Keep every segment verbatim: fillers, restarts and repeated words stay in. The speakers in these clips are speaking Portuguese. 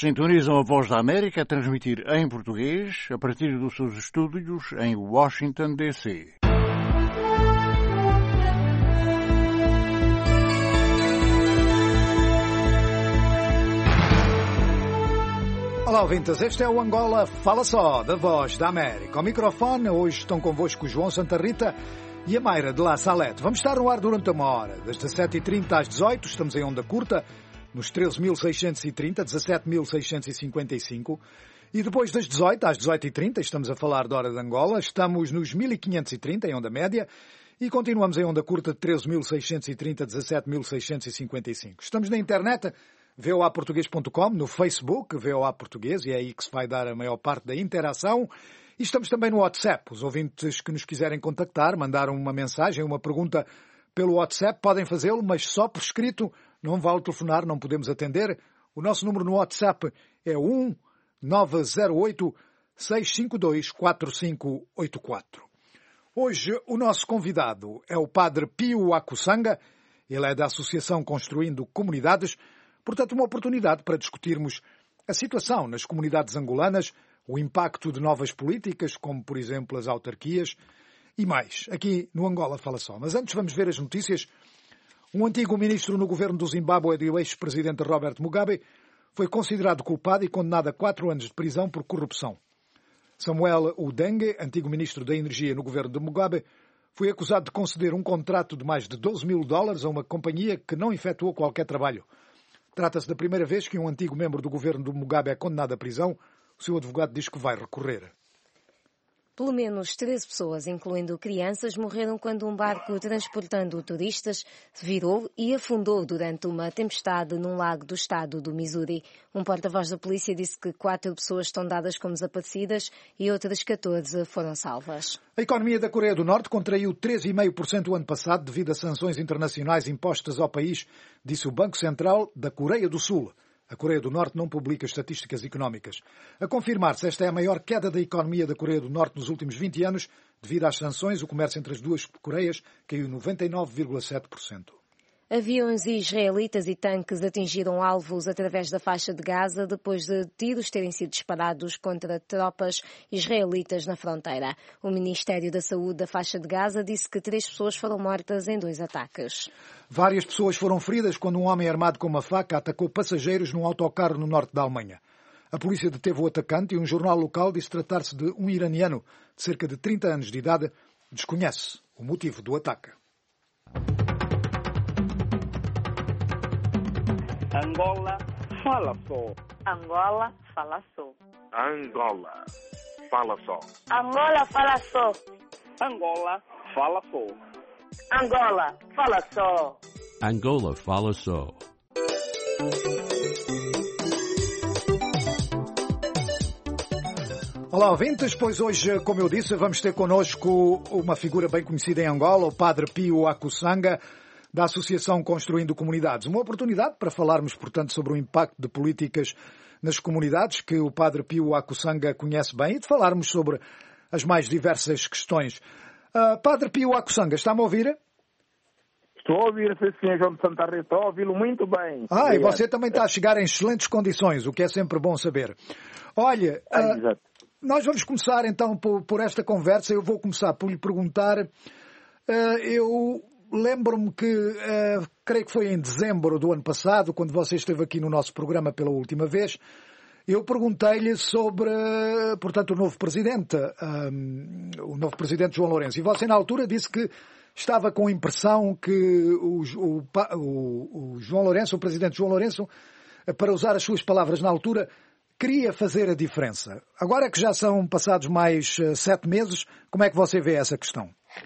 Sintonizam a Voz da América a transmitir em português a partir dos seus estúdios em Washington, D C Olá, ouvintes. Este é o Angola Fala Só, da Voz da América. Ao microfone, hoje estão convosco o João Santa Rita e a Mayra de La Salete. Vamos estar no ar durante uma hora, das dezessete e trinta às dezoito, estamos em onda curta, nos treze mil seiscentos e trinta, dezassete mil seiscentos e cinquenta e cinco. E depois das dezoito às dezoito e trinta, estamos a falar da hora de Angola, estamos nos mil quinhentos e trinta em onda média e continuamos em onda curta de treze mil seiscentos e trinta, dezassete mil seiscentos e cinquenta e cinco. Estamos na internet, v o a português ponto com, no Facebook, V O A Português, e é aí que se vai dar a maior parte da interação. E estamos também no WhatsApp. Os ouvintes que nos quiserem contactar, mandar uma mensagem, uma pergunta pelo WhatsApp, podem fazê-lo, mas só por escrito, não vale telefonar, não podemos atender. O nosso número no WhatsApp é um nove zero oito, seis cinco dois, quatro cinco oito quatro. Hoje o nosso convidado é o Padre Pio Akusanga. Ele é da Associação Construindo Comunidades. Portanto, uma oportunidade para discutirmos a situação nas comunidades angolanas, o impacto de novas políticas, como, por exemplo, as autarquias, e mais. Aqui no Angola Fala Só. Mas antes vamos ver as notícias. Um antigo ministro no governo do Zimbábue e o ex-presidente Robert Mugabe foi considerado culpado e condenado a quatro anos de prisão por corrupção. Samuel Udengue, antigo ministro da Energia no governo de Mugabe, foi acusado de conceder um contrato de mais de doze mil dólares a uma companhia que não efetuou qualquer trabalho. Trata-se da primeira vez que um antigo membro do governo do Mugabe é condenado à prisão. O seu advogado diz que vai recorrer. Pelo menos treze pessoas, incluindo crianças, morreram quando um barco transportando turistas virou e afundou durante uma tempestade num lago do estado do Missouri. Um porta-voz da polícia disse que quatro pessoas estão dadas como desaparecidas e outras catorze foram salvas. A economia da Coreia do Norte contraiu três vírgula cinco por cento o ano passado devido a sanções internacionais impostas ao país, disse o Banco Central da Coreia do Sul. A Coreia do Norte não publica estatísticas económicas. A confirmar-se, esta é a maior queda da economia da Coreia do Norte nos últimos vinte anos. Devido às sanções, o comércio entre as duas Coreias caiu noventa e nove vírgula sete por cento. Aviões israelitas e tanques atingiram alvos através da faixa de Gaza depois de tiros terem sido disparados contra tropas israelitas na fronteira. O Ministério da Saúde da faixa de Gaza disse que três pessoas foram mortas em dois ataques. Várias pessoas foram feridas quando um homem armado com uma faca atacou passageiros num autocarro no norte da Alemanha. A polícia deteve o atacante e um jornal local disse tratar-se de um iraniano de cerca de trinta anos de idade. Desconhece o motivo do ataque. Angola Fala Só. Angola Fala Só. Angola Fala Só. Angola Fala Só. Angola Fala Só. Angola Fala Só. Angola Fala Só. Olá, ouvintes, pois hoje, como eu disse, vamos ter connosco uma figura bem conhecida em Angola, o Padre Pio Akusanga, da Associação Construindo Comunidades. Uma oportunidade para falarmos, portanto, sobre o impacto de políticas nas comunidades, que o Padre Pio Akusanga conhece bem, e de falarmos sobre as mais diversas questões. Uh, Padre Pio Akusanga, está-me a ouvir? Estou a ouvir, senhor João de Santa Rita, estou a ouvi-lo muito bem. Ah, obrigado. E você também está a chegar em excelentes condições, o que é sempre bom saber. Olha, ah, uh, nós vamos começar então por, por esta conversa. Eu vou começar por lhe perguntar, uh, eu... lembro-me que, uh, creio que foi em dezembro do ano passado, quando você esteve aqui no nosso programa pela última vez, eu perguntei-lhe sobre, uh, portanto, o novo presidente, um, o novo presidente João Lourenço. E você, na altura, disse que estava com a impressão que o, o, o, o João Lourenço, o presidente João Lourenço, para usar as suas palavras na altura, queria fazer a diferença. Agora que já são passados mais uh, sete meses, como é que você vê essa questão?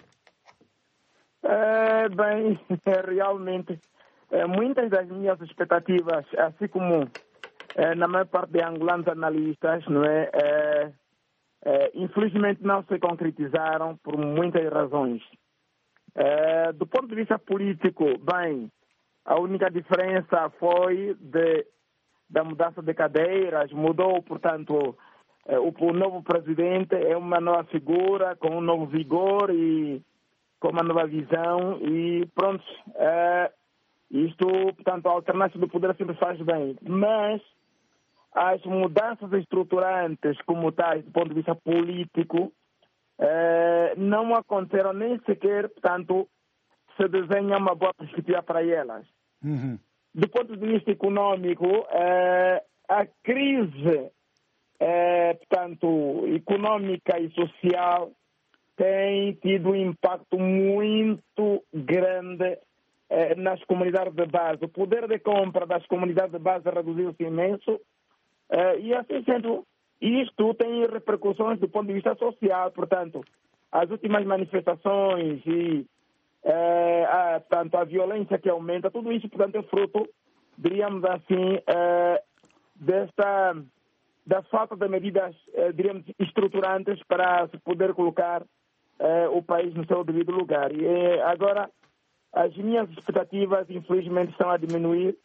É, bem, realmente, é, muitas das minhas expectativas, assim como é, na maior parte de angolanos analistas, não é, é, é, infelizmente não se concretizaram por muitas razões. É, do ponto de vista político, bem, a única diferença foi de, da mudança de cadeiras, mudou, portanto, é, o, o novo presidente é uma nova figura, com um novo vigor e com uma nova visão e pronto, é, isto, portanto, a alternância do poder sempre faz bem, mas as mudanças estruturantes como tais, do ponto de vista político, eh, não aconteceram nem sequer, portanto, se desenha uma boa perspectiva para elas. Uhum. Do ponto de vista econômico, eh, a crise, eh, portanto, econômica e social tem tido um impacto muito grande eh, nas comunidades de base. O poder de compra das comunidades de base reduziu-se imenso eh, e, assim sendo, isto tem repercussões do ponto de vista social. Portanto, as últimas manifestações e É, a, tanto a violência que aumenta, tudo isso, portanto, é fruto, diríamos assim, é, desta, da falta de medidas, é, diríamos, estruturantes para se poder colocar é, o país no seu devido lugar. E é, agora, as minhas expectativas, infelizmente, estão a diminuir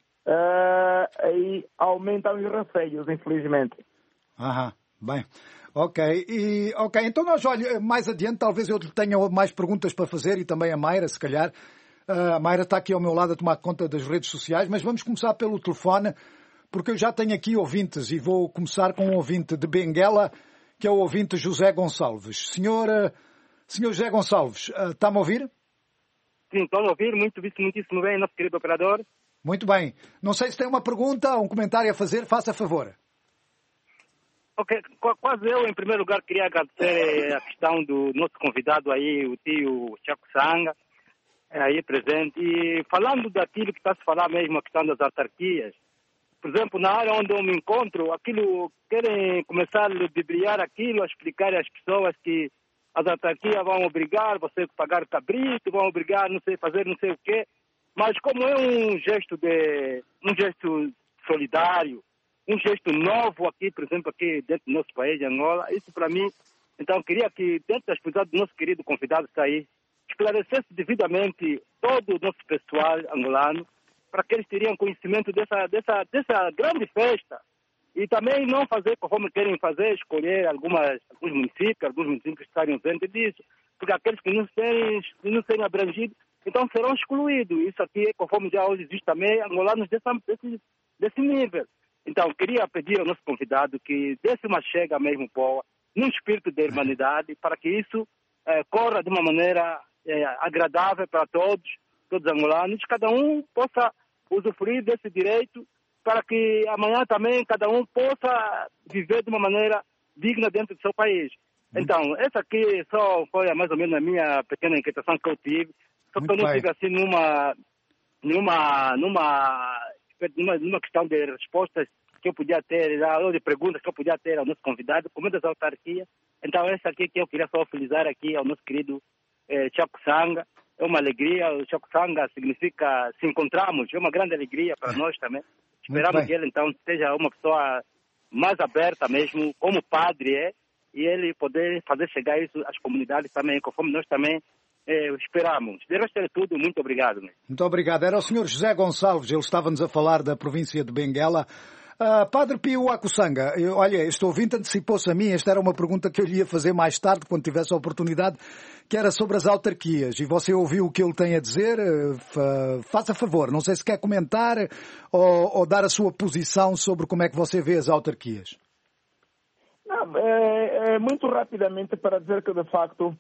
é, e aumentam os receios, infelizmente. Aham, bem. Ok, e, ok, então nós, olha, mais adiante, talvez eu tenha mais perguntas para fazer e também a Mayra, se calhar. Uh, a Mayra está aqui ao meu lado a tomar conta das redes sociais, mas vamos começar pelo telefone, porque eu já tenho aqui ouvintes e vou começar com um ouvinte de Benguela, que é o ouvinte José Gonçalves. Senhor, uh, senhor José Gonçalves, uh, está-me a ouvir? Sim, estou a ouvir, muito, muitíssimo bem, nosso querido operador. Muito bem. Não sei se tem uma pergunta ou um comentário a fazer, faça favor. Ok, quase eu, em primeiro lugar, queria agradecer a questão do nosso convidado aí, o tio Chaco Sanga, aí presente. E falando daquilo que está a se falar mesmo, a questão das autarquias, por exemplo, na área onde eu me encontro, aquilo, querem começar a ludibriar aquilo, a explicar às pessoas que as autarquias vão obrigar você a pagar cabrito, vão obrigar, não sei, fazer não sei o quê. Mas como é um gesto de, um gesto solidário, um gesto novo aqui, por exemplo, aqui dentro do nosso país, de Angola, isso para mim, então queria que dentro das possibilidades do nosso querido convidado que está aí, esclarecesse devidamente todo o nosso pessoal angolano, para que eles teriam conhecimento dessa, dessa, dessa grande festa. E também não fazer conforme querem fazer, escolher algumas, alguns municípios, alguns municípios que estarem ausentes disso, porque aqueles que não serem, não serem abrangidos, então serão excluídos. Isso aqui, conforme já hoje existe também, angolanos desse, desse, desse nível. Então, queria pedir ao nosso convidado que desse uma chega mesmo boa, num espírito de humanidade, para que isso eh, corra de uma maneira eh, agradável para todos, todos os angolanos, cada um possa usufruir desse direito, para que amanhã também cada um possa viver de uma maneira digna dentro do seu país. Então, essa aqui só foi mais ou menos a minha pequena inquietação que eu tive, só que eu não tive assim numa, numa, numa, numa, numa questão de respostas que eu podia ter, ou de perguntas que eu podia ter ao nosso convidado, como é das autarquias. Então, essa aqui que eu queria só felizar aqui ao nosso querido eh, Chaco Sanga. É uma alegria, o Chaco Sanga significa se encontramos, é uma grande alegria para nós também. Esperamos que ele, então, seja uma pessoa mais aberta mesmo, como padre é, e ele poder fazer chegar isso às comunidades também, conforme nós também eh, esperamos. De resto é tudo, muito obrigado. Né? Muito obrigado. Era o senhor José Gonçalves, ele estava-nos a falar da província de Benguela. Uh, Padre Pio Akusanga, eu, olha, este ouvinte antecipou-se a mim, esta era uma pergunta que eu lhe ia fazer mais tarde, quando tivesse a oportunidade, que era sobre as autarquias, e você ouviu o que ele tem a dizer, uh, faça favor, não sei se quer comentar ou, ou dar a sua posição sobre como é que você vê as autarquias. Não, é, é, muito rapidamente para dizer que, de facto,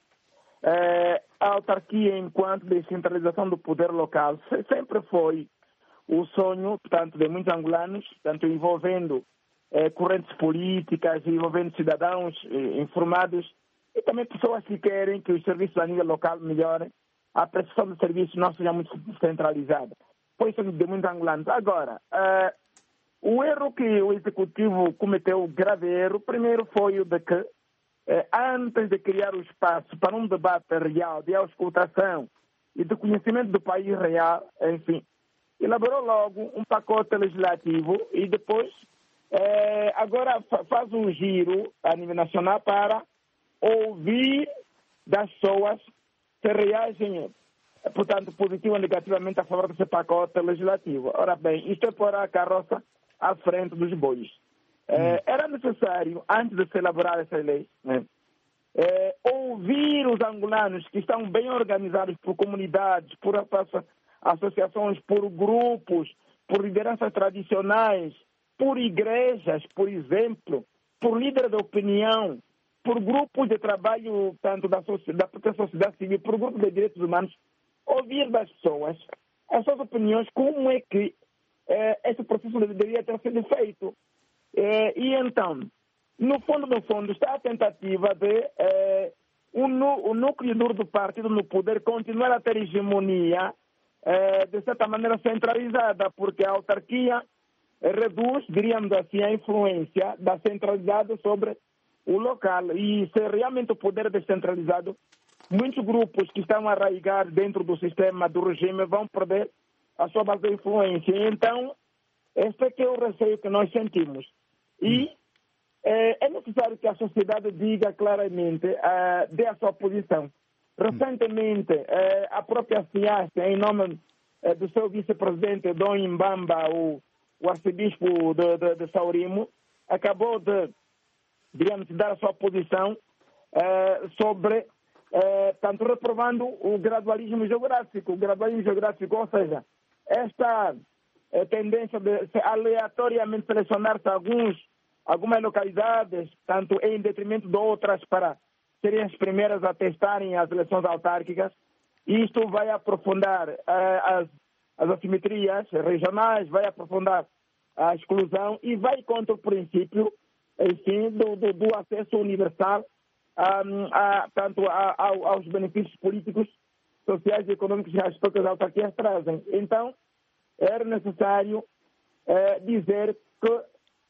é, a autarquia, enquanto descentralização do poder local, sempre foi o sonho, portanto, de muitos angolanos, tanto envolvendo eh, correntes políticas, envolvendo cidadãos eh, informados e também pessoas que querem que os serviços a nível local melhorem, a prestação de serviços não seja muito centralizada. Foi isso de muitos angolanos. Agora, eh, o erro que o Executivo cometeu, o grave erro, primeiro foi o de que, eh, antes de criar o espaço para um debate real de auscultação e de conhecimento do país real, enfim, elaborou logo um pacote legislativo e depois eh, agora faz um giro a nível nacional para ouvir das pessoas se reagem, portanto, positivo ou negativamente a favor desse pacote legislativo. Ora bem, isto é pôr a carroça à frente dos bois. Eh, era necessário, antes de se elaborar essa lei, né, eh, ouvir os angolanos que estão bem organizados por comunidades, por associações, por grupos, por lideranças tradicionais, por igrejas, por exemplo, por líderes de opinião, por grupos de trabalho, tanto da, da própria sociedade civil, por grupos de direitos humanos, ouvir das pessoas as suas opiniões, como é que eh, esse processo deveria ter sido feito. Eh, e então, no fundo, no fundo, está a tentativa de eh, o, o núcleo duro do partido no poder continuar a ter hegemonia, eh, de certa maneira centralizada, porque a autarquia eh, reduz, diríamos assim, a influência da centralidade sobre o local. E se realmente o poder é descentralizado, muitos grupos que estão arraigados dentro do sistema do regime vão perder a sua base de influência. Então, este é que é o receio que nós sentimos. E é, é necessário que a sociedade diga claramente, uh, dê a sua posição. Recentemente, uh, a própria Ciência, em nome uh, do seu vice-presidente, Dom Imbamba, o, o arcebispo de, de, de Saurimo, acabou de, digamos, dar a sua posição uh, sobre, uh, tanto reprovando o gradualismo geográfico. O gradualismo geográfico, ou seja, esta uh, tendência de se aleatoriamente selecionar-se alguns algumas localidades, tanto em detrimento de outras, para serem as primeiras a testarem as eleições autárquicas. Isto vai aprofundar uh, as, as assimetrias regionais, vai aprofundar a exclusão e vai contra o princípio, enfim, do, do, do acesso universal um, a, tanto a, a, aos benefícios políticos, sociais e econômicos que as próprias autarquias trazem. Então, era necessário uh, dizer que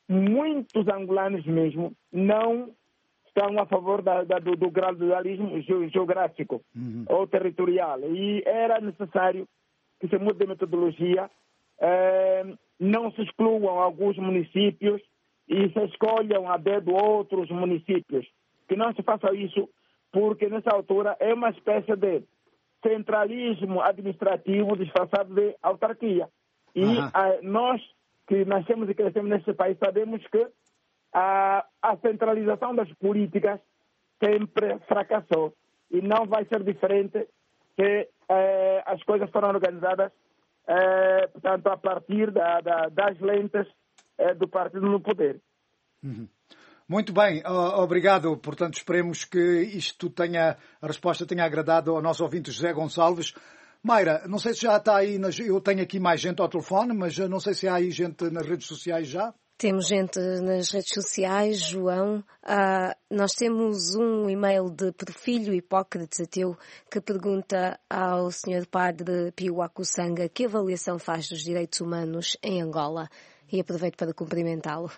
muitos angolanos mesmo não estão a favor da, da, do, do gradualismo geográfico uhum. ou territorial. E era necessário que se mude de metodologia, eh, não se excluam alguns municípios e se escolham a dedo outros municípios. Que não se faça isso, porque nessa altura é uma espécie de centralismo administrativo disfarçado de autarquia. E uhum. a, nós que nascemos e crescemos neste país, sabemos que a, a centralização das políticas sempre fracassou e não vai ser diferente se eh, as coisas foram organizadas, eh, portanto, a partir da, da, das lentes eh, do partido no poder. Uhum. Muito bem, obrigado. Portanto, esperemos que isto tenha, a resposta tenha agradado ao nosso ouvinte José Gonçalves. Mayra, não sei se já está aí, nas, eu tenho aqui mais gente ao telefone, mas não sei se há aí gente nas redes sociais já. Temos gente nas redes sociais, João. Uh, nós temos um e-mail de Profilho Hipócrates Ateu que pergunta ao senhor Padre Pio Acussanga que avaliação faz dos direitos humanos em Angola. E aproveito para cumprimentá-lo.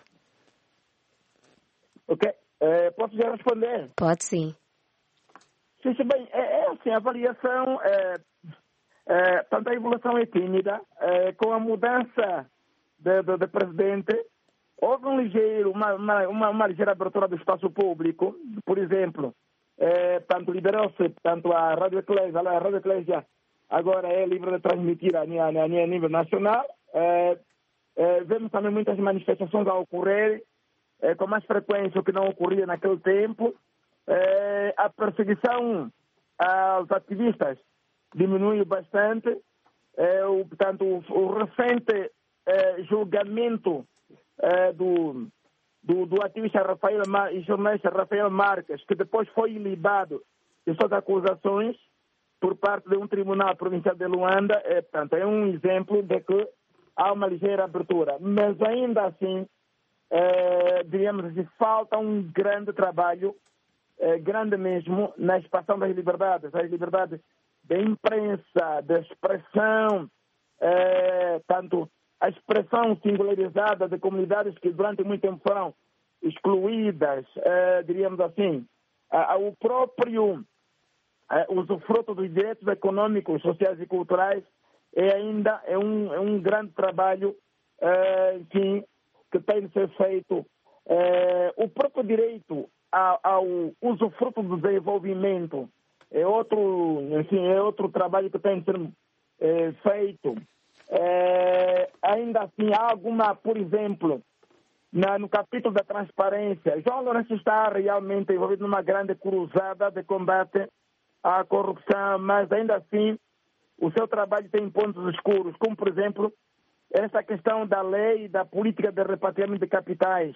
Ok. Uh, posso já responder? Pode sim. Sim, sim, bem, é, é assim, a avaliação... É... É, tanto a evolução é tímida, é, com a mudança de, de, de presidente, houve um ligeiro, uma, uma, uma ligeira abertura do espaço público. Por exemplo, é, tanto liberou-se, tanto a Rádio Eclésia, a Rádio Eclésia agora é livre de transmitir a, a, a nível nacional. É, é, vemos também muitas manifestações a ocorrer, é, com mais frequência o que não ocorria naquele tempo. É, a perseguição aos ativistas diminuiu bastante. É, o, portanto, o, o recente é, julgamento é, do, do, do ativista Rafael Mar, e jornalista Rafael Marques, que depois foi ilibado de suas acusações por parte de um tribunal provincial de Luanda, é, portanto, é um exemplo de que há uma ligeira abertura. Mas ainda assim, é, diríamos assim, falta um grande trabalho, é, grande mesmo, na expansão das liberdades, as liberdades da imprensa, da expressão, eh, tanto a expressão singularizada de comunidades que durante muito tempo foram excluídas, eh, diríamos assim, eh, o próprio eh, usufruto dos direitos econômicos, sociais e culturais é ainda é um, é um grande trabalho, eh, enfim, que tem de ser feito. Eh, o próprio direito ao, ao usufruto do desenvolvimento é outro, enfim, é outro trabalho que tem de ser é, feito. É, ainda assim, há alguma, por exemplo, na, no capítulo da transparência, João Lourenço está realmente envolvido numa grande cruzada de combate à corrupção, mas ainda assim o seu trabalho tem pontos escuros, como, por exemplo, essa questão da lei, da política de repatriamento de capitais,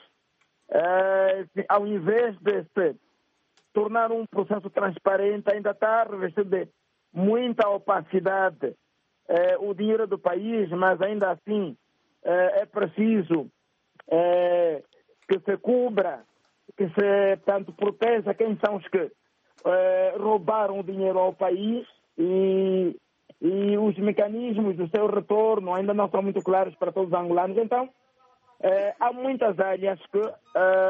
é, ao invés de se tornar um processo transparente, ainda está revestido de muita opacidade é, o dinheiro do país, mas ainda assim é, é preciso é, que se cubra, que se tanto proteja quem são os que é, roubaram o dinheiro ao país e, e os mecanismos do seu retorno ainda não são muito claros para todos os angolanos. Então, é, há muitas áreas que é,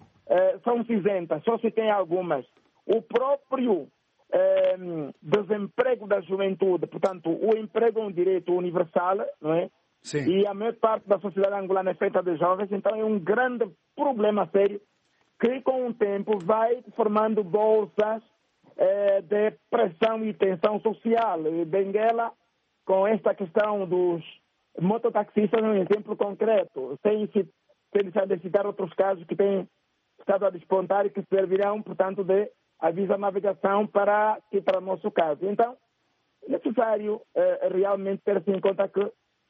é, são cinzentas, só se tem algumas. O próprio é, desemprego da juventude, portanto, o emprego é um direito universal, não é? Sim. E a maior parte da sociedade angolana é feita de jovens, então é um grande problema sério que com o tempo vai formando bolsas eh, de pressão e tensão social. E Benguela, com esta questão dos mototaxistas, é um exemplo concreto, sem se sem de citar outros casos que têm estado a despontar e que servirão, portanto, de aviso à navegação para, que, para o nosso caso. Então, é necessário eh, realmente ter-se em conta que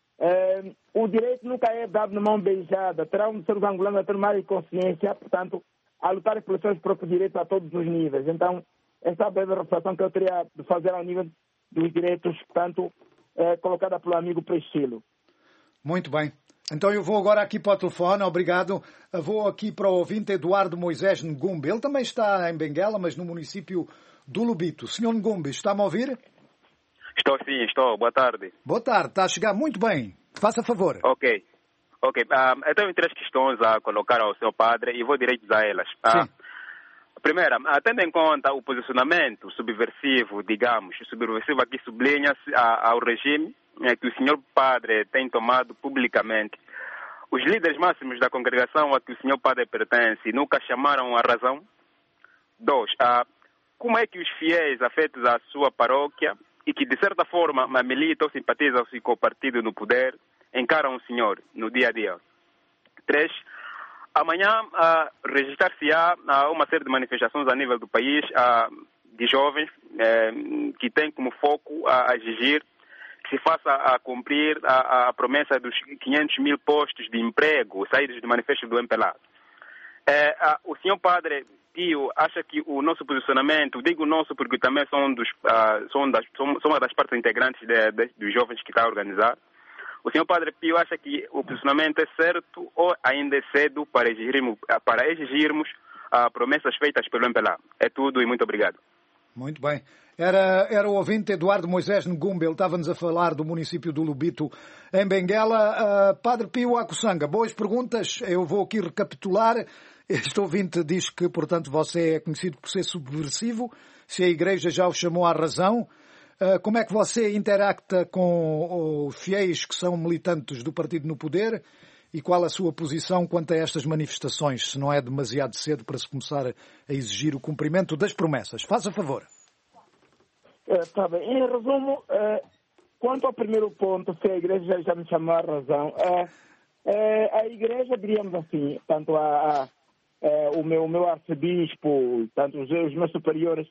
eh, o direito nunca é dado na mão beijada. Terão de ser os angolanos a ter mais consciência, portanto, a lutar pelos seus próprios direitos a todos os níveis. Então, essa é a breve reflexão que eu teria de fazer ao nível dos direitos, portanto, eh, colocada pelo amigo Priscilo. Muito bem. Então eu vou agora aqui para o telefone, obrigado. Vou aqui para o ouvinte Eduardo Moisés Ngumbe. Ele também está em Benguela, mas no município do Lubito. senhor Ngumbe, está-me a ouvir? Estou sim, estou. Boa tarde. Boa tarde, está a chegar muito bem. Faça favor. Ok. Ok. Um, eu tenho três questões a colocar ao seu padre e vou direto a elas. Sim. Uh, primeira, uh, tendo em conta o posicionamento subversivo, digamos, subversivo aqui sublinha-se uh, ao regime uh, que o senhor padre tem tomado publicamente. Os líderes máximos da congregação a que o senhor padre pertence nunca chamaram a razão? Dois, uh, como é que os fiéis afetos à sua paróquia e que de certa forma militam ou simpatizam com o partido no poder encaram o senhor no dia a dia? Três, amanhã uh, registrar-se-á uh, uma série de manifestações a nível do país uh, de jovens uh, que têm como foco uh, a exigir que se faça a cumprir a, a promessa dos quinhentos mil postos de emprego saídos do manifesto do M P L A. Uh, uh, o senhor padre Pio acha que o nosso posicionamento, digo nosso porque também são, dos, uh, são, das, são, são uma das partes integrantes de, de, dos jovens que está a organizar, o senhor padre Pio acha que o posicionamento é certo ou ainda é cedo para exigirmos, para exigirmos uh, promessas feitas pelo M P L A? É tudo e muito obrigado. Muito bem. Era, era o ouvinte Eduardo Moisés Ngumbe, ele estava-nos a falar do município do Lubito, em Benguela. Uh, Padre Pio Acussanga, boas perguntas, eu vou aqui recapitular. Este ouvinte diz que, portanto, você é conhecido por ser subversivo, se a Igreja já o chamou à razão. Uh, como é que você interacta com os fiéis que são militantes do partido no poder e qual a sua posição quanto a estas manifestações, se não é demasiado cedo para se começar a exigir o cumprimento das promessas? Faça favor. Está é, bem. Em resumo, é, quanto ao primeiro ponto, se a Igreja já me chamou à razão, é, é, a Igreja, diríamos assim, tanto a, a, é, o, meu, o meu arcebispo, tanto os, os meus superiores,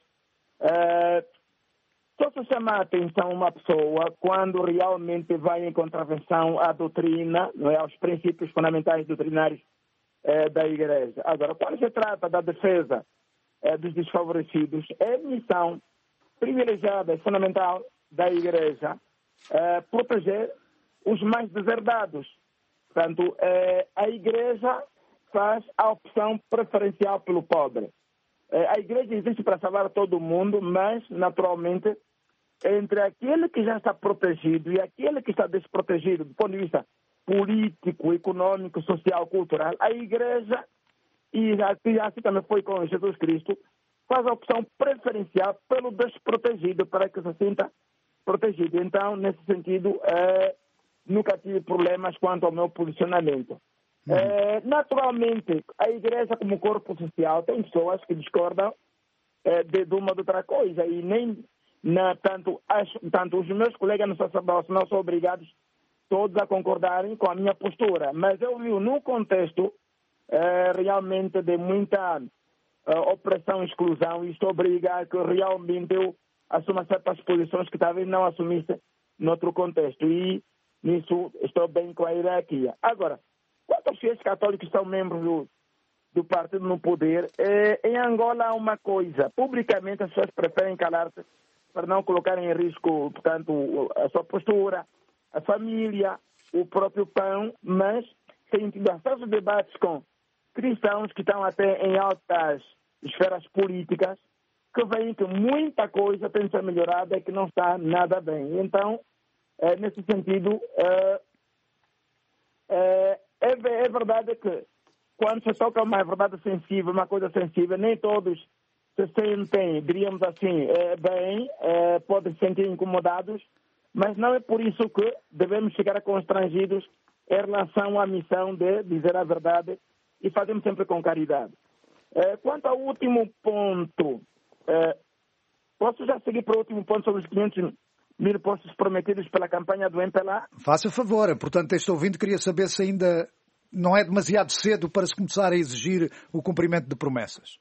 é, só se chama a atenção uma pessoa quando realmente vai em contravenção à doutrina, não é, aos princípios fundamentais doutrinários é, da Igreja. Agora, quando se trata da defesa é, dos desfavorecidos, é missão privilegiada e fundamental da Igreja é, proteger os mais deserdados. Portanto, é, a Igreja faz a opção preferencial pelo pobre. É, a Igreja existe para salvar todo mundo, mas, naturalmente, entre aquele que já está protegido e aquele que está desprotegido do ponto de vista político, econômico, social, cultural, a Igreja, e assim também foi com Jesus Cristo, faz a opção preferencial pelo desprotegido para que se sinta protegido. Então, nesse sentido, é, nunca tive problemas quanto ao meu posicionamento. Uhum. É, naturalmente, a Igreja como corpo social tem pessoas que discordam é, de, de uma ou outra coisa e nem na, tanto, as, tanto os meus colegas no sacerdócio não são obrigados todos a concordarem com a minha postura, mas eu vi num contexto é, realmente de muita uh, opressão e exclusão, e isto obriga a que realmente eu assuma certas posições que talvez não assumisse noutro contexto. E nisso estou bem com a hierarquia. Agora, quanto aos fiéis católicos que são membros do, do partido no poder, eh, em Angola há uma coisa, publicamente as pessoas preferem calar-se para não colocar em risco, portanto, a sua postura, a família, o próprio pão, mas tem tido acessos debates com cristãos que estão até em altas esferas políticas, que veem que muita coisa tem que ser melhorada e que não está nada bem. Então, é, nesse sentido, é, é, é verdade que quando se toca uma verdade sensível, uma coisa sensível, nem todos se sentem, diríamos assim, é, bem, é, podem se sentir incomodados, mas não é por isso que devemos chegar constrangidos em relação à missão de dizer a verdade e fazemos sempre com caridade. É, quanto ao último ponto, é, posso já seguir para o último ponto sobre os quinhentos mil postos prometidos pela campanha do M P L A? Faça favor. Portanto, este ouvinte queria saber se ainda não é demasiado cedo para se começar a exigir o cumprimento de promessas.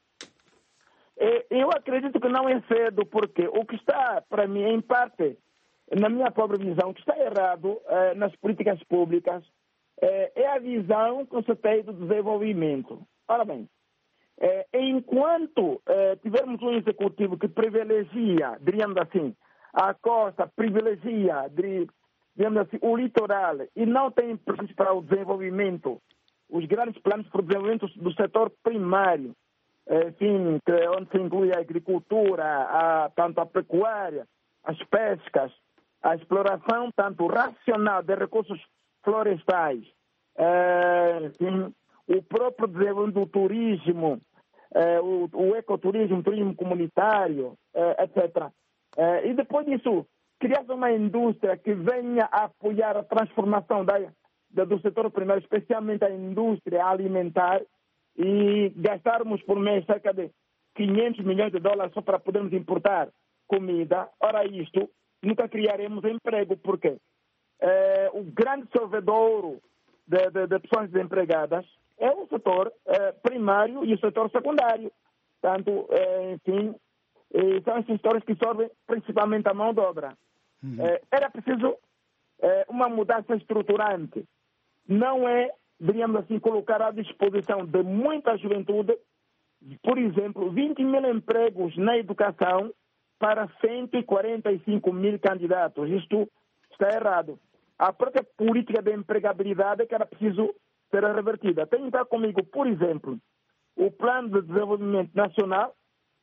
É, eu acredito que não é cedo, porque o que está, para mim, em parte, na minha própria visão, o que está errado é, nas políticas públicas é, é a visão que se tem do desenvolvimento. Ora bem, É, enquanto é, tivermos um executivo que privilegia, diríamos assim, a costa, privilegia, diríamos assim, o litoral e não tem planos para o desenvolvimento, os grandes planos para o desenvolvimento do setor primário, é, enfim, que, onde se inclui a agricultura, a, tanto a pecuária, as pescas, a exploração tanto racional de recursos florestais, é, enfim, o próprio desenvolvimento do turismo, eh, o, o ecoturismo, o turismo comunitário, eh, etcétera. Eh, e depois disso, criar uma indústria que venha a apoiar a transformação da, da, do setor primário, especialmente a indústria alimentar, e gastarmos por mês cerca de quinhentos milhões de dólares só para podermos importar comida. Ora, isto, nunca criaremos emprego, porque eh, o grande solvedouro de, de, de pessoas desempregadas é o setor eh, primário e o setor secundário. Portanto, eh, enfim, eh, são esses setores que sorvem principalmente a mão de obra. Uhum. Eh, era preciso eh, uma mudança estruturante. Não é, diríamos assim, colocar à disposição de muita juventude, por exemplo, vinte mil empregos na educação para cento e quarenta e cinco mil candidatos. Isto está errado. A própria política de empregabilidade que era preciso ser revertida. Tem então comigo, por exemplo, o Plano de Desenvolvimento Nacional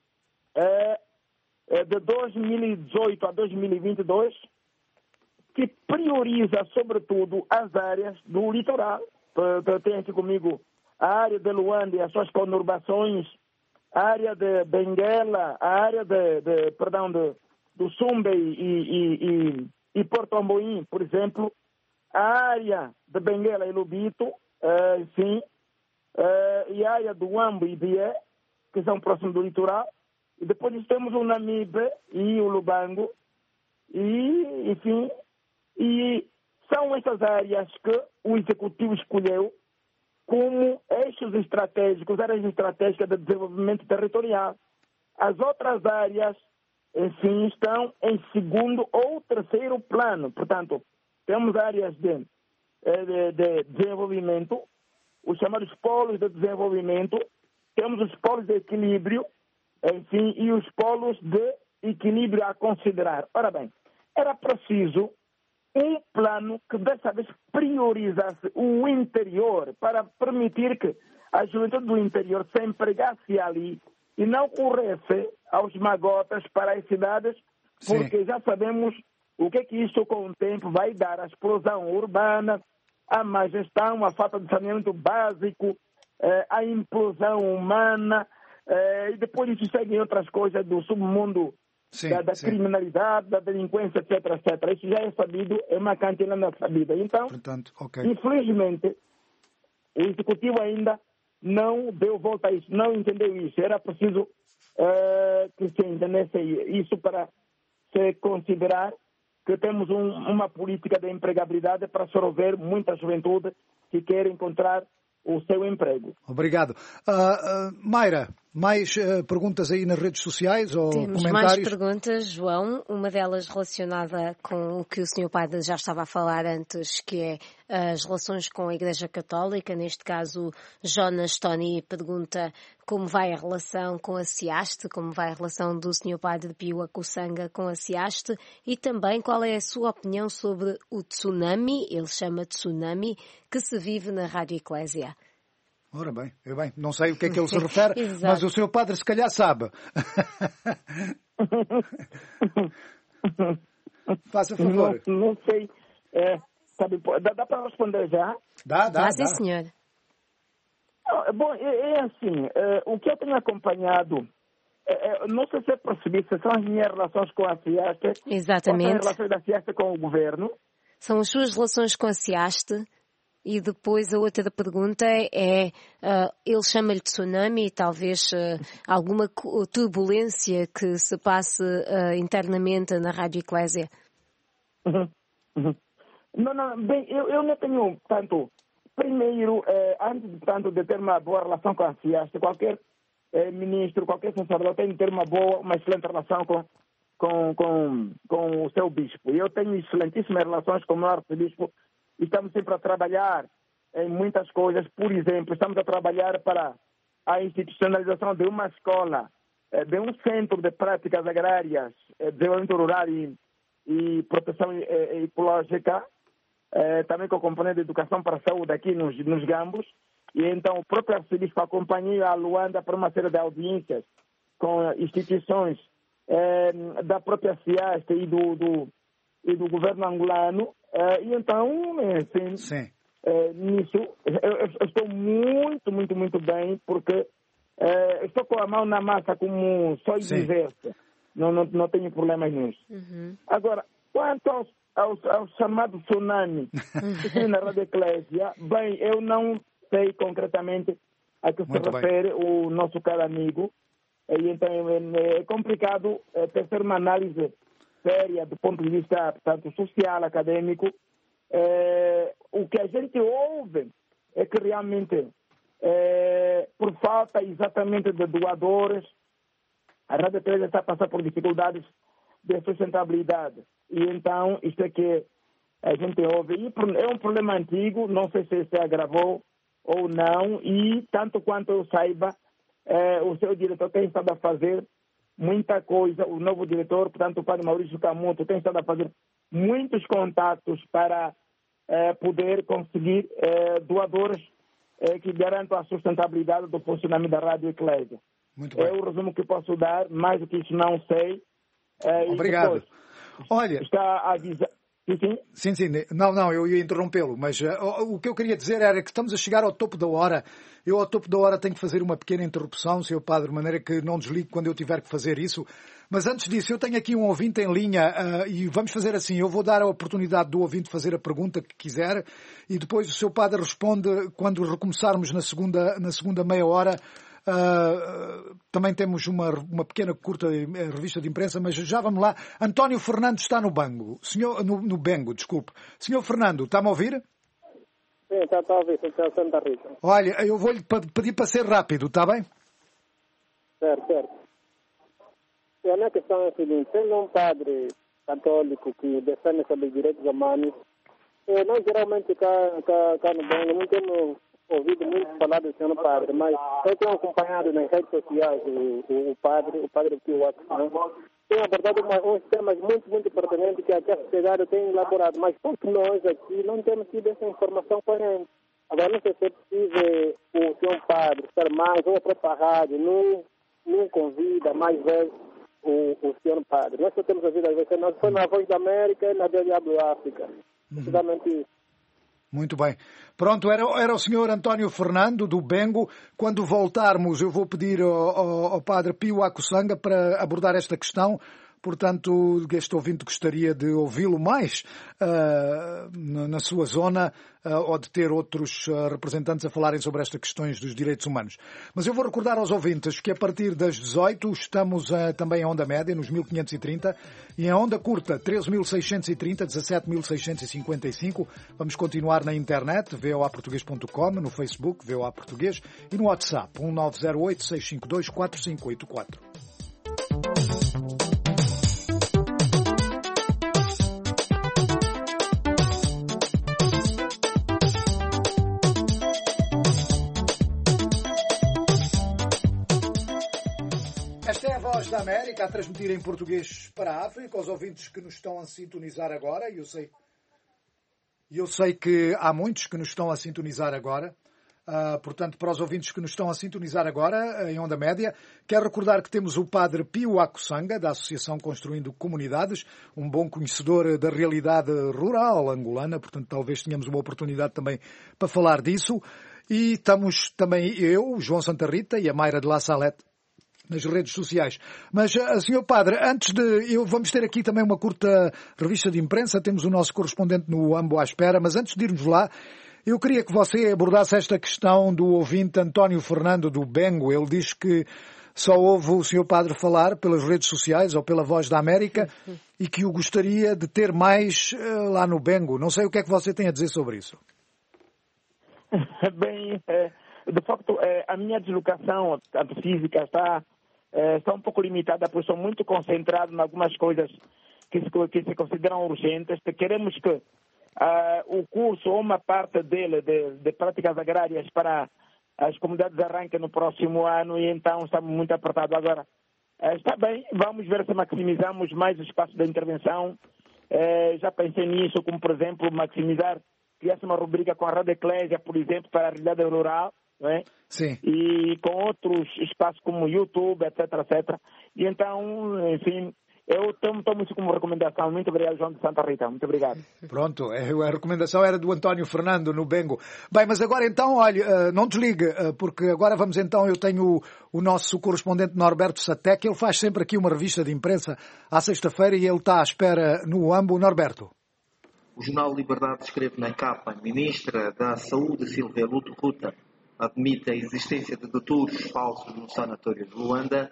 é, é de dois mil e dezoito a dois mil e vinte e dois, que prioriza, sobretudo, as áreas do litoral. Tem aqui comigo a área de Luanda e as suas conurbações, a área de Benguela, a área de, de perdão, de, do Sumbe e, e, e, e Porto Amboim, por exemplo, a área de Benguela e Lubito, Uh, sim, uh, e a área do Uambo e Bié, que são próximos do litoral, e depois temos o Namibe e o Lubango, e, enfim, e são essas áreas que o Executivo escolheu como eixos estratégicos, áreas estratégicas de desenvolvimento territorial. As outras áreas, enfim, estão em segundo ou terceiro plano. Portanto, temos áreas de De, de desenvolvimento, os chamados polos de desenvolvimento, temos os polos de equilíbrio, enfim, e os polos de equilíbrio a considerar. Ora bem, era preciso um plano que dessa vez priorizasse o interior para permitir que a juventude do interior se empregasse ali e não corresse aos magotas para as cidades, porque Sim. já sabemos o que é que isso com o tempo vai dar? A explosão urbana, a má gestão, a falta de saneamento básico, eh, a implosão humana, eh, e depois isso seguem outras coisas do submundo sim, da, da criminalidade, da delinquência, etc, etcétera. Isso já é sabido, é uma cantilena sabida. Então, Portanto, okay. infelizmente, o Executivo ainda não deu volta a isso, não entendeu isso. Era preciso eh, que se entendesse isso para se considerar que temos um, uma política de empregabilidade para absorver muita juventude que quer encontrar o seu emprego. Obrigado. Uh, uh, Mayra, Mais uh, perguntas aí nas redes sociais ou Temos comentários? mais perguntas, João. Uma delas relacionada com o que o senhor Padre já estava a falar antes, que é as relações com a Igreja Católica. Neste caso, Jonas Tony pergunta como vai a relação com a SIASTE, como vai a relação do senhor Padre Pio Akussanga com a SIASTE e também qual é a sua opinião sobre o tsunami, ele chama tsunami, que se vive na Rádio Eclésia. Ora bem, eu bem, não sei o que é que ele se refere, mas o senhor Padre se calhar sabe. Faça favor. Não, não sei. É, sabe, dá, dá para responder já? Dá, dá, dá. Sim, senhor. Não, bom, é, é assim, é, o que eu tenho acompanhado, é, é, não sei se é percebi se são as minhas relações com a SIASTE. Exatamente. Ou são as relações da SIASTE com o governo. São as suas relações com a SIASTE. E depois a outra pergunta é, uh, ele chama-lhe tsunami e talvez uh, alguma turbulência que se passe uh, internamente na Rádio Eclésia. Uhum. Uhum. Não, não, bem, eu, eu não tenho tanto. Primeiro, eh, antes de tanto de ter uma boa relação com a SIASTE, qualquer eh, ministro, qualquer sacerdote tem de ter uma boa, uma excelente relação com, com, com, com o seu bispo. Eu tenho excelentíssimas relações com o meu arcebispo. Estamos sempre a trabalhar em muitas coisas. Por exemplo, estamos a trabalhar para a institucionalização de uma escola, de um centro de práticas agrárias, desenvolvimento rural e, e proteção ecológica, também com a componente de educação para a saúde aqui nos, nos Gambos. E então o próprio arcebispo acompanhou a Luanda para uma série de audiências com instituições eh, da própria SIASTE e do, do, e do governo angolano. Uh, e então, assim, Sim. Uh, nisso, eu, eu estou muito, muito, muito bem, porque uh, estou com a mão na massa como só e vice-versa. Não, não, não tenho problemas nisso. Uhum. Agora, quanto ao, ao, ao chamado tsunami na Rádio Eclésia, bem, eu não sei concretamente a que muito se bem. refere o nosso caro amigo. E então é, é complicado é, ter uma análise séria do ponto de vista tanto social, acadêmico. É, o que a gente ouve é que realmente, é, por falta exatamente de doadores, a Rádio Eclésia está a passar por dificuldades de sustentabilidade. E então, isto é que a gente ouve. E é um problema antigo, não sei se se agravou ou não, e tanto quanto eu saiba, é, o seu diretor tem estado a fazer muita coisa, o novo diretor, portanto, o padre Maurício Camuto, tem estado a fazer muitos contatos para eh, poder conseguir eh, doadores eh, que garantam a sustentabilidade do funcionamento da Rádio Eclésia. Muito bem. É o resumo que posso dar, mais do que isso não sei. Eh, Obrigado. Depois, Olha... Está a avisar... Sim, sim, sim. Não, não, eu ia interrompê-lo, mas uh, o que eu queria dizer era que estamos a chegar ao topo da hora. Eu, ao topo da hora, tenho que fazer uma pequena interrupção, senhor Padre, de maneira que não desligue quando eu tiver que fazer isso. Mas antes disso, eu tenho aqui um ouvinte em linha uh, e vamos fazer assim. Eu vou dar a oportunidade do ouvinte fazer a pergunta que quiser e depois o seu Padre responde quando recomeçarmos na segunda, na segunda meia hora. Uh, também temos uma, uma pequena, curta revista de imprensa, mas já vamos lá. António Fernando está no Bango. Senhor, no, no Bengo, desculpe. Senhor Fernando, está-me a ouvir? Sim, está a ouvir, está Santa Rita. Olha, eu vou-lhe pedir para ser rápido, está bem? Certo, certo. E a minha questão é a seguinte, sendo um padre católico que defende sobre os direitos humanos, nós geralmente cá, cá, cá no Bengo não temos ouvido muito falar do senhor padre, mas eu tenho acompanhado nas redes sociais o, o, o padre, o padre Pio Akussanga, tem abordado uma, uns temas muito, muito pertinentes que aqui a sociedade tem elaborado, mas porque nós aqui não temos tido essa informação corrente. Agora não sei se é possível o senhor padre estar mais, ou a própria rádio, não, não convida mais vezes o, o senhor padre. Nós só temos ouvido às vezes, nós foi na Voz da América e na D W África. Precisamente isso. Muito bem. Pronto, era, era o senhor António Fernando, do Bengo. Quando voltarmos, eu vou pedir ao, ao, ao padre Pio Akussanga para abordar esta questão, Portanto, este ouvinte gostaria de ouvi-lo mais uh, na sua zona uh, ou de ter outros uh, representantes a falarem sobre estas questões dos direitos humanos. Mas eu vou recordar aos ouvintes que a partir das dezoito estamos uh, também em onda média, nos mil quinhentos e trinta, e em onda curta, treze mil seiscentos e trinta, dezassete mil seiscentos e cinquenta e cinco. Vamos continuar na internet, v o a português ponto com, no Facebook, V O A Português, e no WhatsApp, um nove zero oito, seis cinco dois, quatro cinco oito quatro. Esta é a Voz da América, a transmitir em português para a África, aos ouvintes que nos estão a sintonizar agora, e eu sei, eu sei que há muitos que nos estão a sintonizar agora. Uh, portanto, para os ouvintes que nos estão a sintonizar agora, em onda média, quero recordar que temos o padre Pio Akusanga, da Associação Construindo Comunidades, um bom conhecedor da realidade rural angolana, portanto, talvez tenhamos uma oportunidade também para falar disso. E estamos também eu, João Santa Rita e a Mayra de La Salette nas redes sociais. Mas, uh, senhor padre, antes de... Eu, vamos ter aqui também uma curta revista de imprensa, temos o nosso correspondente no Ambo à espera, mas antes de irmos lá, eu queria que você abordasse esta questão do ouvinte António Fernando do Bengo. Ele diz que só ouve o senhor padre falar pelas redes sociais ou pela Voz da América e que o gostaria de ter mais uh, lá no Bengo. Não sei o que é que você tem a dizer sobre isso. Bem, é, de facto, é, a minha deslocação a física está, é, está um pouco limitada, porque sou muito concentrado em algumas coisas que se, que se consideram urgentes. Queremos que Uh, o curso ou uma parte dele de, de práticas agrárias para as comunidades arranque no próximo ano e então estamos muito apertados agora. Uh, está bem, vamos ver se maximizamos mais o espaço da intervenção. Uh, já pensei nisso, como por exemplo maximizar, criar uma rubrica com a Rádio Eclésia, por exemplo, para a realidade rural, não é? Sim. E com outros espaços como YouTube, etc, etcétera. E então, enfim, eu tomo, tomo isso como recomendação. Muito obrigado, João de Santa Rita. Muito obrigado. Pronto, a recomendação era do António Fernando, no Bengo. Bem, mas agora então, olha, não desligue, porque agora vamos então, eu tenho o, o nosso correspondente Norberto Satec, ele faz sempre aqui uma revista de imprensa à sexta-feira e ele está à espera no Ambo. Norberto. O jornal Liberdade escreve na capa: Ministra da Saúde, Silvia Luto Ruta, admite a existência de doutoros falsos no sanatório de Luanda.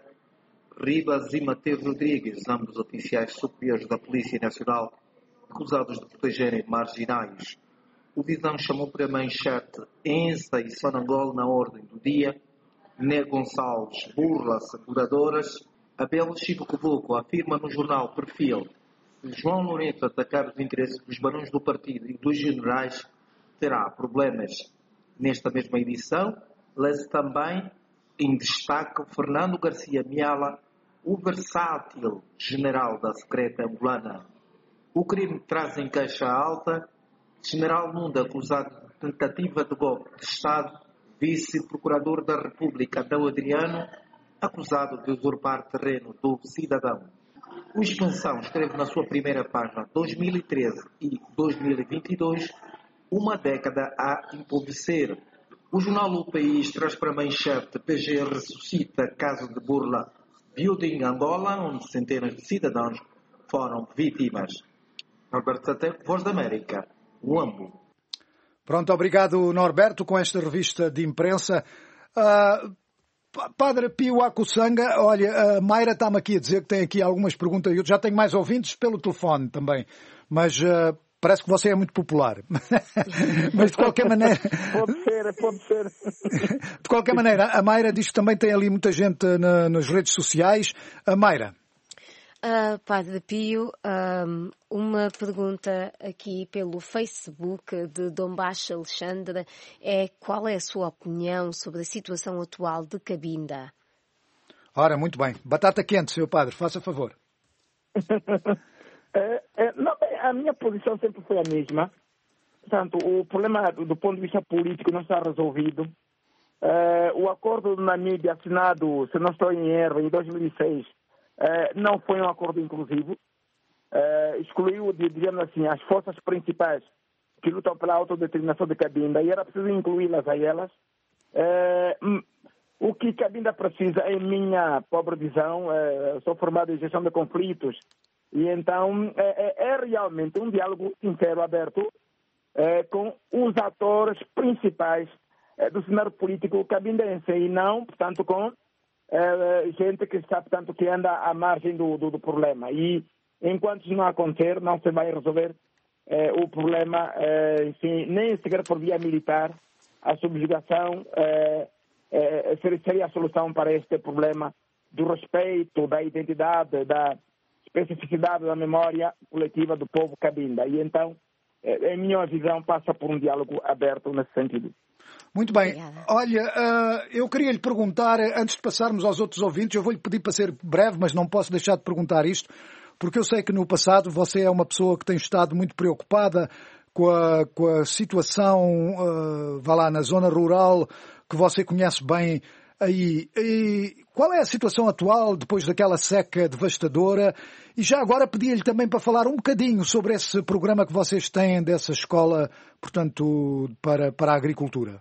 Ribas e Mateus Rodrigues, ambos oficiais superiores da Polícia Nacional, acusados de protegerem marginais. O Visão chamou para manchete Ensa e Sonangol na ordem do dia. Né Gonçalves burla seguradoras. Abel Chico Covoco afirma no jornal Perfil: se João Lourenço atacar os interesses dos barões do partido e dos generais, terá problemas. Nesta mesma edição, lê-se também em destaque Fernando Garcia Miala, o versátil general da secreta angolana. O crime traz em caixa alta General Nunda, acusado de tentativa de golpe de Estado, vice-procurador da República Adão Adriano, acusado de usurpar terreno do cidadão. O Expansão escreve na sua primeira página dois mil e treze e dois mil e vinte e dois, uma década a empobrecer. O jornal O País traz para manchete: P G ressuscita caso de burla Building Angola, onde centenas de cidadãos foram vítimas. Norberto Satec, Voz da América, Luambo. Pronto, obrigado Norberto com esta revista de imprensa. Uh, Padre Pio Akusanga, olha, a Mayra está-me aqui a dizer que tem aqui algumas perguntas. Eu já tenho mais ouvintes pelo telefone também, mas uh, parece que você é muito popular. Mas de qualquer maneira... Pode ser, pode ser. De qualquer maneira, a Mayra diz que também tem ali muita gente na, nas redes sociais. A Mayra. Uh, Padre Pio, um, uma pergunta aqui pelo Facebook de Dom Baixo Alexandre é: qual é a sua opinião sobre a situação atual de Cabinda? Ora, muito bem. Batata quente, senhor Padre, faça favor. é, é, não, a minha posição sempre foi a mesma. Portanto, o problema do ponto de vista político não está resolvido. É, o acordo do Namíbia assinado, se não estou em erro, em dois mil e seis, Uh, não foi um acordo inclusivo, uh, excluiu, digamos assim, as forças principais que lutam pela autodeterminação de Cabinda e era preciso incluí-las a elas. Uh, o que que Cabinda precisa, em minha pobre visão, é, sou formado em gestão de conflitos, e então é, é realmente um diálogo sincero, aberto, é, com os atores principais é, do cenário político cabindense, e não, portanto, com é, gente que está, portanto, que anda à margem do, do, do problema. E enquanto isso não acontecer, não se vai resolver é, o problema, é, enfim, nem sequer por via militar. A subjugação é, é, seria a solução para este problema do respeito, da identidade, da especificidade da memória coletiva do povo cabinda. E então, é, em minha visão, passa por um diálogo aberto nesse sentido. Muito bem. Olha, uh, eu queria lhe perguntar, antes de passarmos aos outros ouvintes, eu vou-lhe pedir para ser breve, mas não posso deixar de perguntar isto, porque eu sei que no passado você é uma pessoa que tem estado muito preocupada com a, com a situação, uh, vá lá, na zona rural, que você conhece bem aí. E qual é a situação atual depois daquela seca devastadora? E já agora pedia-lhe também para falar um bocadinho sobre esse programa que vocês têm dessa escola, portanto, para, para a agricultura.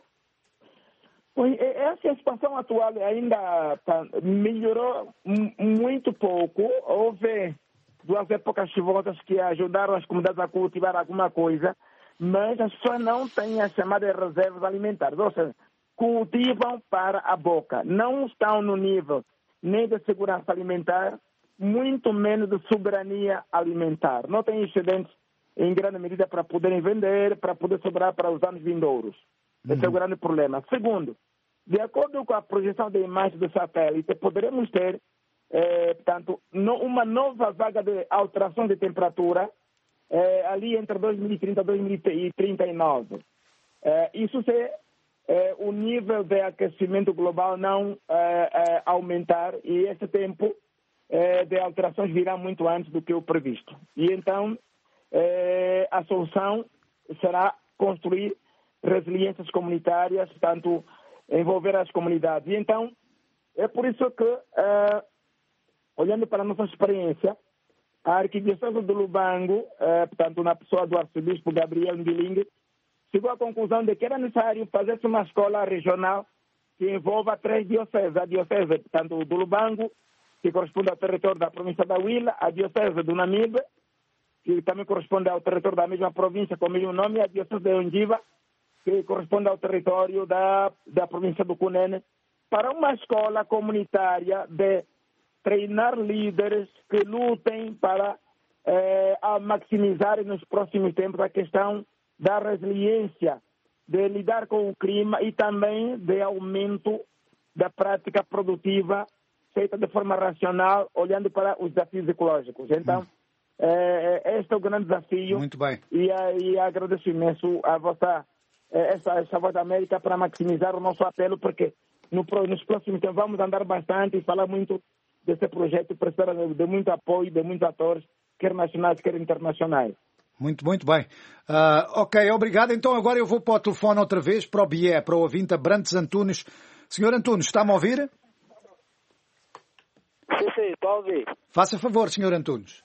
Essa situação atual ainda melhorou muito pouco. Houve duas épocas chuvosas que ajudaram as comunidades a cultivar alguma coisa, mas as pessoas não têm as chamadas reservas alimentares, ou seja, cultivam para a boca. Não estão no nível nem de segurança alimentar, muito menos de soberania alimentar. Não têm excedentes em grande medida para poderem vender, para poder sobrar para os anos vindouros. Esse é o grande problema. Segundo, de acordo com a projeção de imagens do satélite, poderemos ter É, portanto, no, uma nova vaga de alteração de temperatura é, ali entre dois mil e trinta e dois mil e trinta e nove. É, isso se é, o nível de aquecimento global não é, é, aumentar, e esse tempo é, de alterações virá muito antes do que o previsto. E então é, a solução será construir resiliências comunitárias, portanto, envolver as comunidades. E então é por isso que é, olhando para a nossa experiência, a Arquidiocese do Lubango, eh, portanto, na pessoa do arcebispo Gabriel Ndilingue, chegou à conclusão de que era necessário fazer uma escola regional que envolva três dioceses. A diocese, portanto, do Lubango, que corresponde ao território da província da Huila, a diocese do Namibe, que também corresponde ao território da mesma província com o mesmo nome, e a diocese de Ondiva, que corresponde ao território da, da província do Cunene, para uma escola comunitária de treinar líderes que lutem para eh, a maximizar nos próximos tempos a questão da resiliência, de lidar com o clima e também de aumento da prática produtiva feita de forma racional, olhando para os desafios ecológicos. Então, hum. eh, este é o grande desafio. Muito bem. E, e agradeço imenso a vossa, essa, essa Voz da América para maximizar o nosso apelo, porque no, nos próximos tempos vamos andar bastante e falar muito desse projeto, precisa de muito apoio, de muitos atores, quer nacionais, quer internacionais. Muito, muito bem. Uh, ok, obrigado. Então agora eu vou para o telefone outra vez, para o B I E, para o ouvinte Abrantes Antunes. senhor Antunes, está-me a ouvir? Sim, sim, estou a ouvir. Faça favor, senhor Antunes.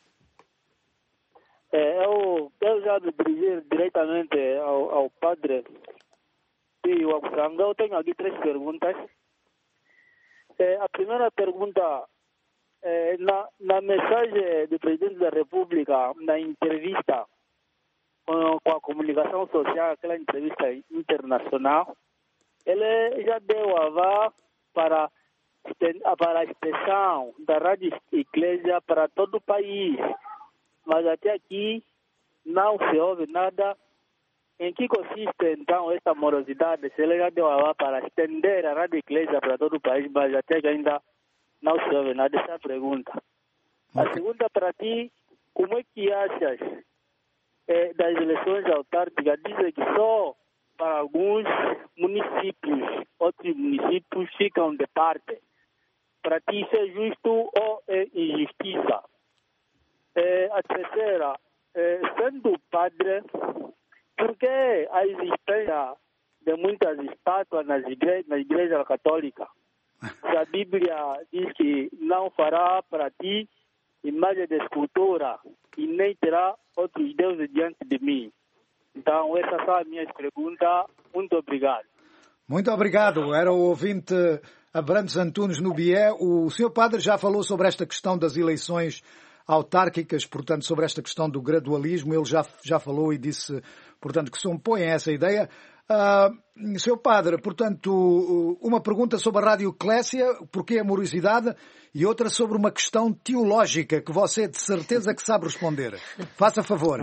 É, eu, eu já me dirigi diretamente ao, ao padre Pio Akusanga. Eu tenho aqui três perguntas. É, a primeira pergunta, é, na, na mensagem do presidente da República, na entrevista com, com a comunicação social, aquela entrevista internacional, ele já deu aval para, para a extensão da Rádio Igreja para todo o país. Mas até aqui não se ouve nada. Em que consiste, então, esta morosidade? Se ele já deu aval para estender a Rádio Igreja para todo o país, mas até que ainda não se ouve nada. Essa é a pergunta. A segunda para ti, como é que achas eh, das eleições autárquicas? Dizem que só para alguns municípios, outros municípios ficam de parte. Para ti isso é justo ou é injustiça? Eh, a terceira, eh, sendo padre, por que a existência de muitas estátuas nas igrejas, na igreja católica? Se a Bíblia diz que não fará para ti imagem de escultura e nem terá outros deuses diante de mim. Então, essas são as minhas perguntas. Muito obrigado. Muito obrigado. Era o ouvinte Abrantes Antunes no Bié. O senhor Padre já falou sobre esta questão das eleições autárquicas, portanto, sobre esta questão do gradualismo. Ele já, já falou e disse, portanto, que se opõe a essa ideia. Uh, senhor Padre, portanto, uma pergunta sobre a Rádio Eclésia, porquê a morosidade, e outra sobre uma questão teológica que você de certeza que sabe responder. Faça favor.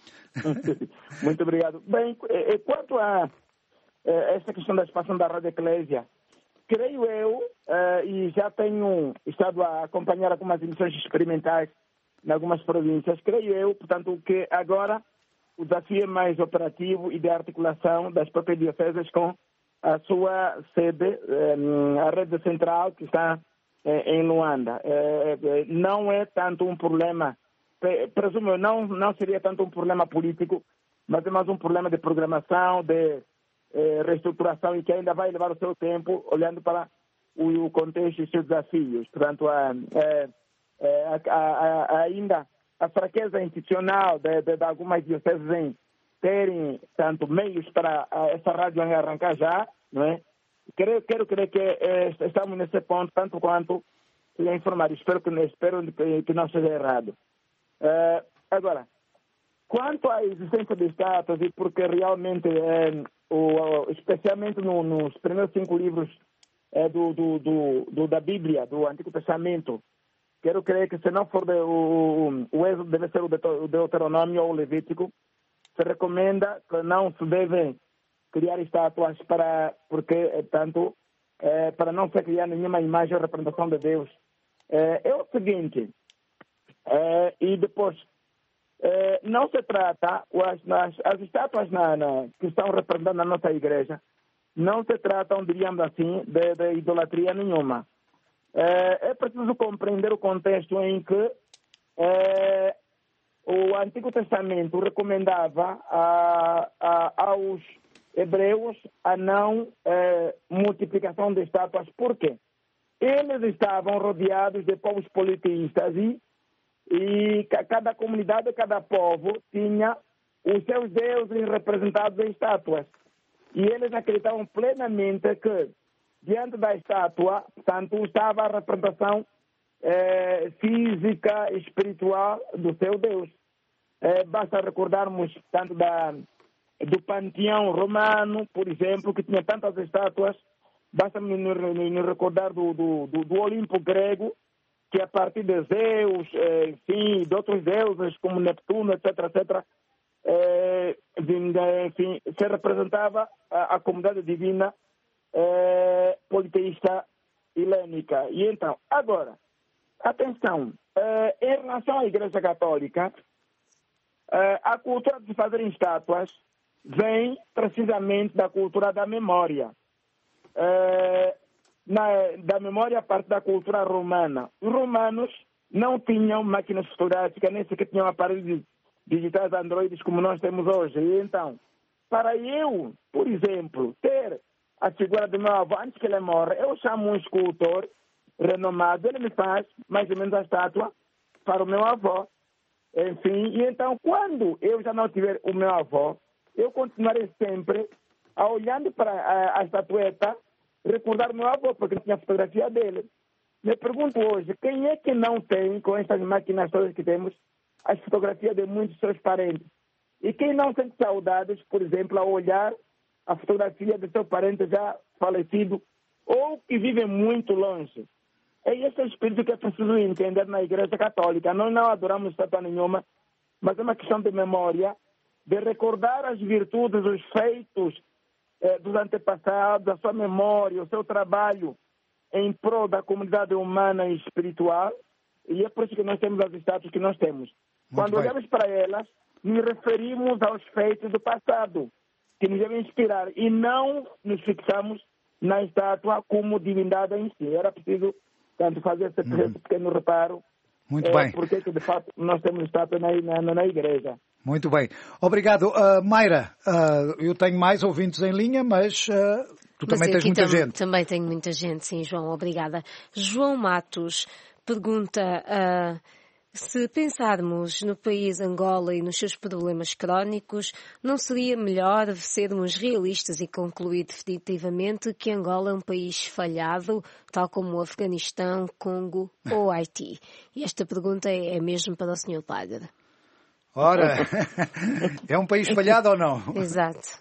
Muito obrigado. Bem, quanto a esta questão da expansão da Rádio Eclésia, creio eu, uh, e já tenho estado a acompanhar algumas emissões experimentais em algumas províncias, creio eu, portanto, que agora o desafio é mais operativo e de articulação das próprias dioceses com a sua sede, um, a rede central que está eh, em Luanda. Eh, não é tanto um problema, presumo, não, não seria tanto um problema político, mas é mais um problema de programação, de eh, reestruturação e que ainda vai levar o seu tempo, olhando para o, o contexto e os seus desafios. Portanto, a, a, a, a, ainda a fraqueza institucional de, de, de algumas dioceses em terem tanto meios para a, essa rádio arrancar já, não é? Quero, quero crer que é, estamos nesse ponto, tanto quanto se informar. Espero que, espero que, que não seja errado. Uh, agora, quanto à existência de estátuas, e porque realmente, é, o, especialmente no, nos primeiros cinco livros é, do, do, do, do, da Bíblia, do Antigo Testamento, quero crer que se não for de, o, o Êxodo, deve ser o Deuteronômio ou o Levítico, se recomenda que não se devem criar estátuas para, porque, tanto, é, para não se criar nenhuma imagem ou representação de Deus. É, é o seguinte, é, e depois, é, não se trata, as, as, as estátuas na, na, que estão representando na nossa igreja, não se tratam, diríamos assim, de, de idolatria nenhuma. É, é preciso compreender o contexto em que é, o Antigo Testamento recomendava a, a, aos hebreus a não é, multiplicação de estátuas. Por quê? Eles estavam rodeados de povos politeístas e, e cada comunidade, cada povo tinha os seus deuses representados em estátuas. E eles acreditavam plenamente que diante da estátua, portanto, estava a representação eh, física e espiritual do seu Deus. Eh, basta recordarmos tanto da, do panteão romano, por exemplo, que tinha tantas estátuas. Basta nos recordar do, do, do, do Olimpo grego, que a partir de Zeus, eh, enfim, de outros deuses como Neptuno, etc, etc, eh, enfim, se representava a, a comunidade divina É, politeísta helênica. E então, agora, atenção, é, em relação à Igreja Católica, é, a cultura de fazer estátuas vem precisamente da cultura da memória. É, na, da memória a parte da cultura romana. Os romanos não tinham máquinas fotográficas, nem sequer tinham aparelhos digitais androides como nós temos hoje. E então, para eu, por exemplo, ter a figura do meu avô, antes que ele morra, eu chamo um escultor renomado, ele me faz mais ou menos a estátua para o meu avô. Enfim, e então, quando eu já não tiver o meu avô, eu continuarei sempre, a, olhando para a, a estatueta, recordar o meu avô, porque tinha a fotografia dele. Me pergunto hoje, quem é que não tem, com essas máquinas todas que temos, as fotografias de muitos seus parentes? E quem não sente saudades, por exemplo, ao olhar a fotografia de seu parente já falecido ou que vive muito longe? É esse o espírito que é preciso entender na Igreja Católica. Nós não adoramos estátua nenhuma, mas é uma questão de memória, de recordar as virtudes, os feitos eh, dos antepassados, a sua memória, o seu trabalho em prol da comunidade humana e espiritual. E é por isso que nós temos as estátuas que nós temos. Muito Quando bem. olhamos para elas, nos referimos aos feitos do passado, que nos devem inspirar, e não nos fixamos na estátua como divindade em si. Era preciso, tanto, fazer esse, uhum. esse pequeno reparo. Muito é, bem. Porque, de fato, nós temos estátua na, na, na igreja. Muito bem. Obrigado. Uh, Mayra, uh, eu tenho mais ouvintes em linha, mas uh, tu mas também tens muita tam- gente. Também tenho muita gente, sim, João. Obrigada. João Matos pergunta... Uh, Se pensarmos no país Angola e nos seus problemas crónicos, não seria melhor sermos realistas e concluir definitivamente que Angola é um país falhado, tal como o Afeganistão, Congo ou Haiti? E esta pergunta é mesmo para o senhor Padre. Ora, é um país falhado ou não? Exato.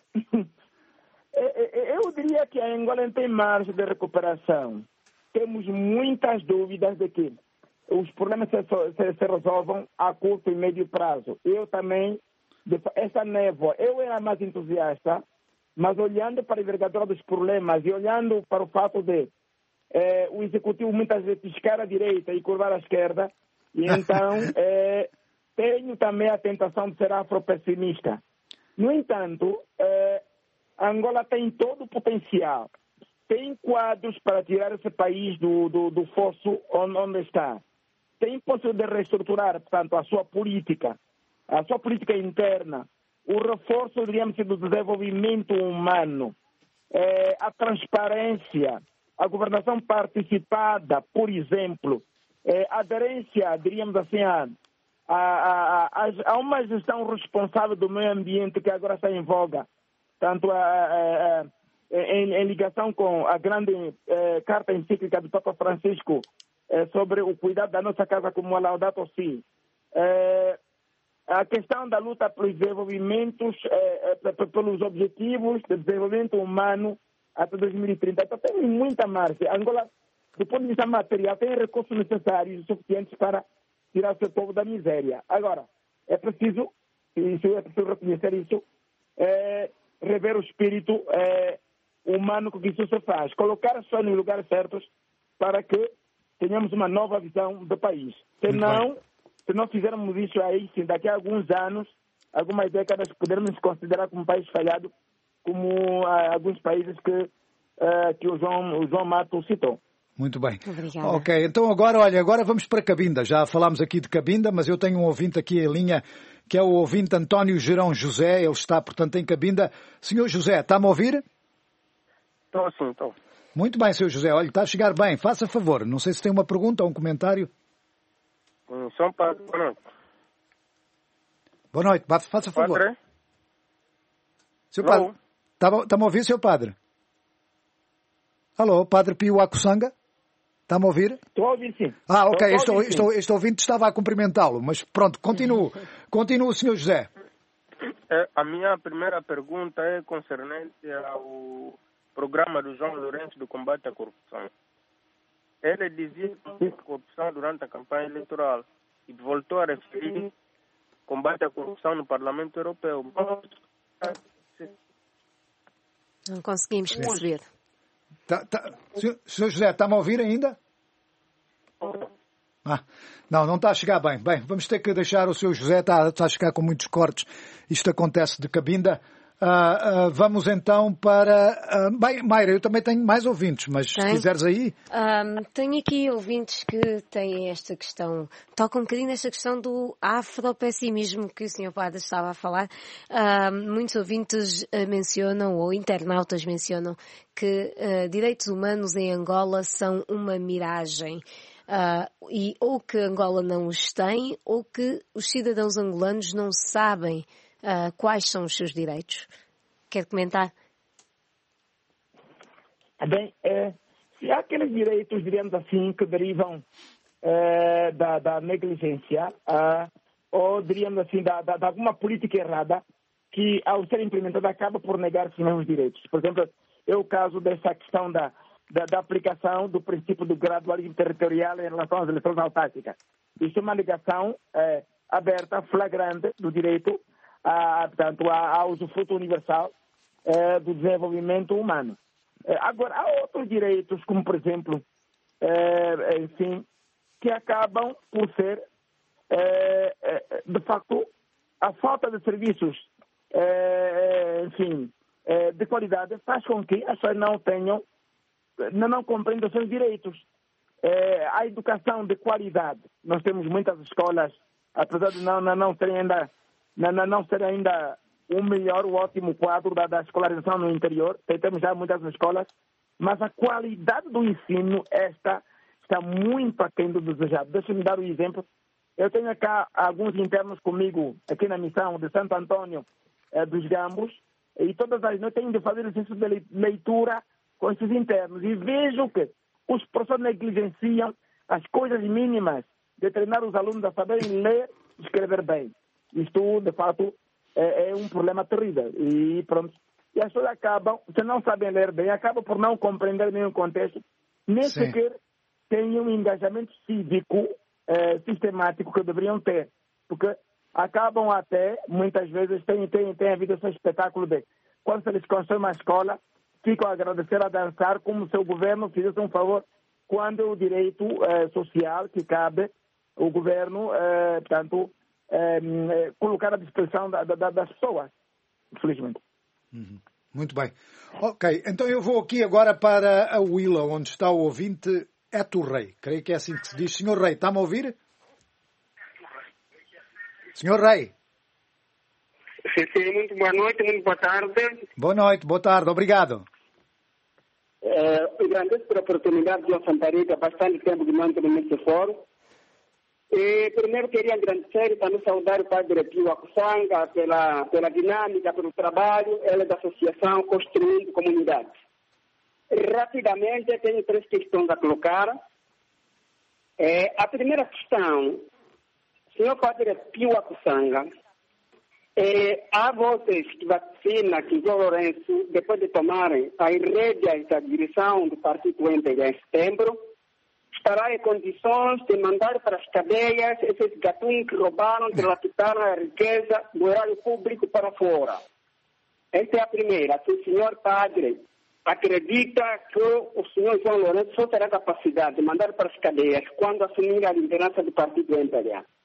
Eu diria que a Angola tem margem de recuperação. Temos muitas dúvidas de que os problemas se, se, se resolvam a curto e médio prazo. Eu também, essa névoa, eu era mais entusiasta, mas olhando para a envergadura dos problemas e olhando para o fato de eh, o executivo muitas vezes piscar à direita e curvar à esquerda, e então eh, tenho também a tentação de ser afro-pessimista. No entanto, eh, Angola tem todo o potencial, tem quadros para tirar esse país do, do, do fosso onde, onde está. Tem possibilidade de reestruturar, portanto, a sua política, a sua política interna, o reforço, diríamos, do desenvolvimento humano, eh, a transparência, a governação participada, por exemplo, eh, a aderência, diríamos assim, a, a, a, a uma gestão responsável do meio ambiente que agora está em voga, tanto a, a, a, em, em ligação com a grande eh, carta encíclica do Papa Francisco eh, sobre o cuidado da nossa casa como a Laudato Si. Eh, a questão da luta pelos desenvolvimentos, eh, eh, pelos objetivos de desenvolvimento humano até dois mil e trinta. Então tem muita margem. Angola, do ponto de vista material, tem recursos necessários e suficientes para tirar o seu povo da miséria. Agora, é preciso, isso é preciso reconhecer isso, é, rever o espírito é, humano com que isso se faz. Colocar as pessoas nos lugares certos para que tenhamos uma nova visão do país. Se não, se não fizermos isso aí, sim, daqui a alguns anos, algumas décadas, poderemos nos considerar como um país falhado, como ah, alguns países que, ah, que o, João, o João Mato citou. Muito bem. Obrigada. Ok, então agora, olha, agora vamos para Cabinda. Já falámos aqui de Cabinda, mas eu tenho um ouvinte aqui em linha, que é o ouvinte António Gerão José. Ele está, portanto, em Cabinda. Senhor José, está-me a ouvir? Estou sim, estou. Muito bem, senhor José. Olha, está a chegar bem. Faça favor. Não sei se tem uma pergunta ou um comentário. Hum, São Padre, boa noite. Boa noite, faça favor. Padre? Seu Padre, está-me a ouvir, seu Padre? Alô, Padre Pio Acuçanga? Está-me a ouvir? Estou a ouvir, sim. Ah, ok. Estou este, este, este ouvinte estava a cumprimentá-lo, mas pronto, continuo. Continua, senhor José. É, a minha primeira pergunta é concernente ao programa do João Lourenço do combate à corrupção. Ele dizia que a corrupção durante a campanha eleitoral e voltou a referir combate à corrupção no Parlamento Europeu. Não conseguimos perceber. Tá, tá. Senhor, senhor José, está-me a ouvir ainda? Ah, não, não está a chegar bem. Bem, vamos ter que deixar o senhor José, está, está a chegar com muitos cortes. Isto acontece de Cabinda. Uh, uh, vamos então para... Uh, bem, Mayra, eu também tenho mais ouvintes, mas tem? Se quiseres aí... Um, tenho aqui ouvintes que têm esta questão, tocam um bocadinho nesta questão do afropessimismo que o senhor Padre estava a falar. Um, muitos ouvintes uh, mencionam, ou internautas mencionam, que uh, direitos humanos em Angola são uma miragem. Uh, e ou que Angola não os tem, ou que os cidadãos angolanos não sabem Uh, quais são os seus direitos? Quer comentar? Bem, é, se há aqueles direitos, diríamos assim, que derivam é, da, da negligência, uh, ou diríamos assim, da, da, de alguma política errada, que ao ser implementada acaba por negar os mesmos direitos. Por exemplo, é o caso dessa questão da, da, da aplicação do princípio do gradualismo territorial em relação às eleições autárquicas. Isso é uma negação é, aberta, flagrante do direito A, portanto, ao usufruto universal eh, do desenvolvimento humano. Eh, agora, há outros direitos, como, por exemplo, eh, enfim, que acabam por ser, eh, eh, de facto, a falta de serviços, eh, enfim, eh, de qualidade faz com que as pessoas não tenham, não, não compreendam os seus direitos. Eh, a educação de qualidade. Nós temos muitas escolas, apesar de não, não, não terem ainda Não, não, não ser ainda o melhor, o ótimo quadro da, da escolarização no interior. Temos já muitas escolas, mas a qualidade do ensino esta, está muito aquém do desejado. Deixa-me dar um exemplo Eu tenho cá alguns internos comigo, aqui na missão de Santo Antônio eh, dos Gambos, e todas as noites tenho de fazer exercício de leitura com esses internos. E vejo que os professores negligenciam as coisas mínimas de treinar os alunos a saberem ler e escrever bem. Isto, de fato, é, é um problema terrível. E pronto. E as pessoas acabam, se não sabem ler bem, acabam por não compreender nenhum contexto, nem Sim. sequer têm um engajamento cívico eh, sistemático que deveriam ter. Porque acabam até, muitas vezes, tem, tem, tem havido esse espetáculo de quando eles constroem uma escola, ficam a agradecer a dançar como se o governo fizesse um favor, quando o direito eh, social que cabe o governo, eh, portanto, eh, eh, colocar à disposição da, da, das pessoas, infelizmente. Uhum. Muito bem. Ok, então eu vou aqui agora para a Willa, onde está o ouvinte Eto Rei. Creio que é assim que se diz. Senhor Rei, está-me a ouvir? Senhor Rei. Sim, sim, muito boa noite, muito boa tarde. Boa noite, boa tarde, obrigado. É, eu agradeço pela oportunidade de Santa Rita, bastante tempo que não entro nesse fórum. E, primeiro queria agradecer e também saudar o padre Pio Akusanga pela, pela dinâmica, pelo trabalho, ela da associação Construindo Comunidade. Rapidamente, tenho três questões a colocar. É, a primeira questão, senhor padre Pio Akusanga, é, há votos de vacina que João Lourenço, depois de tomarem as rédeas da direção do Partido M P em setembro, estará em condições de mandar para as cadeias esses gatunos que roubaram, dilapitaram a riqueza do erário público para fora. Essa é a primeira. Se o senhor padre acredita que o senhor João Lourenço só terá capacidade de mandar para as cadeias quando assumir a liderança do Partido M P L A.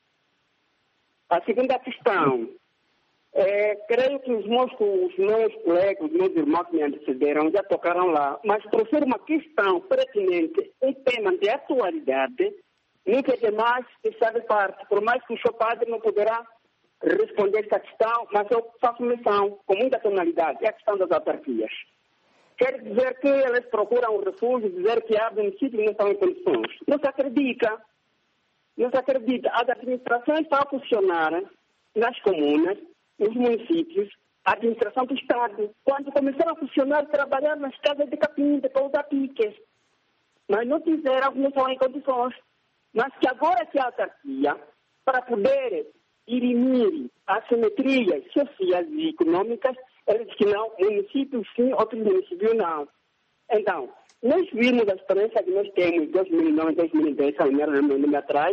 A segunda questão. É, creio que os meus, os meus colegas, os meus irmãos que me antecederam já tocaram lá, mas por ser uma questão pertinente, um tema de atualidade, nunca é demais deixar de parte, por mais que o seu padre não poderá responder esta questão, mas eu faço menção com muita tonalidade, é a questão das autarquias. Quer dizer que elas procuram um refúgio, dizer que há municípios que não estão em condições. Não se acredita, não se acredita. As administrações estão a funcionar nas comunas, nos municípios, a administração do Estado, quando começaram a funcionar, trabalhar nas casas de capim, de pousar piques. Mas não fizeram, não estão em condições. Mas que agora que a autarquia, para poder dirimir as simetrias sociais e econômicas, eles que não, municípios sim, outros municípios não. Então, nós vimos a experiência que nós temos em dois mil e nove, dois mil e dez, não me atrás,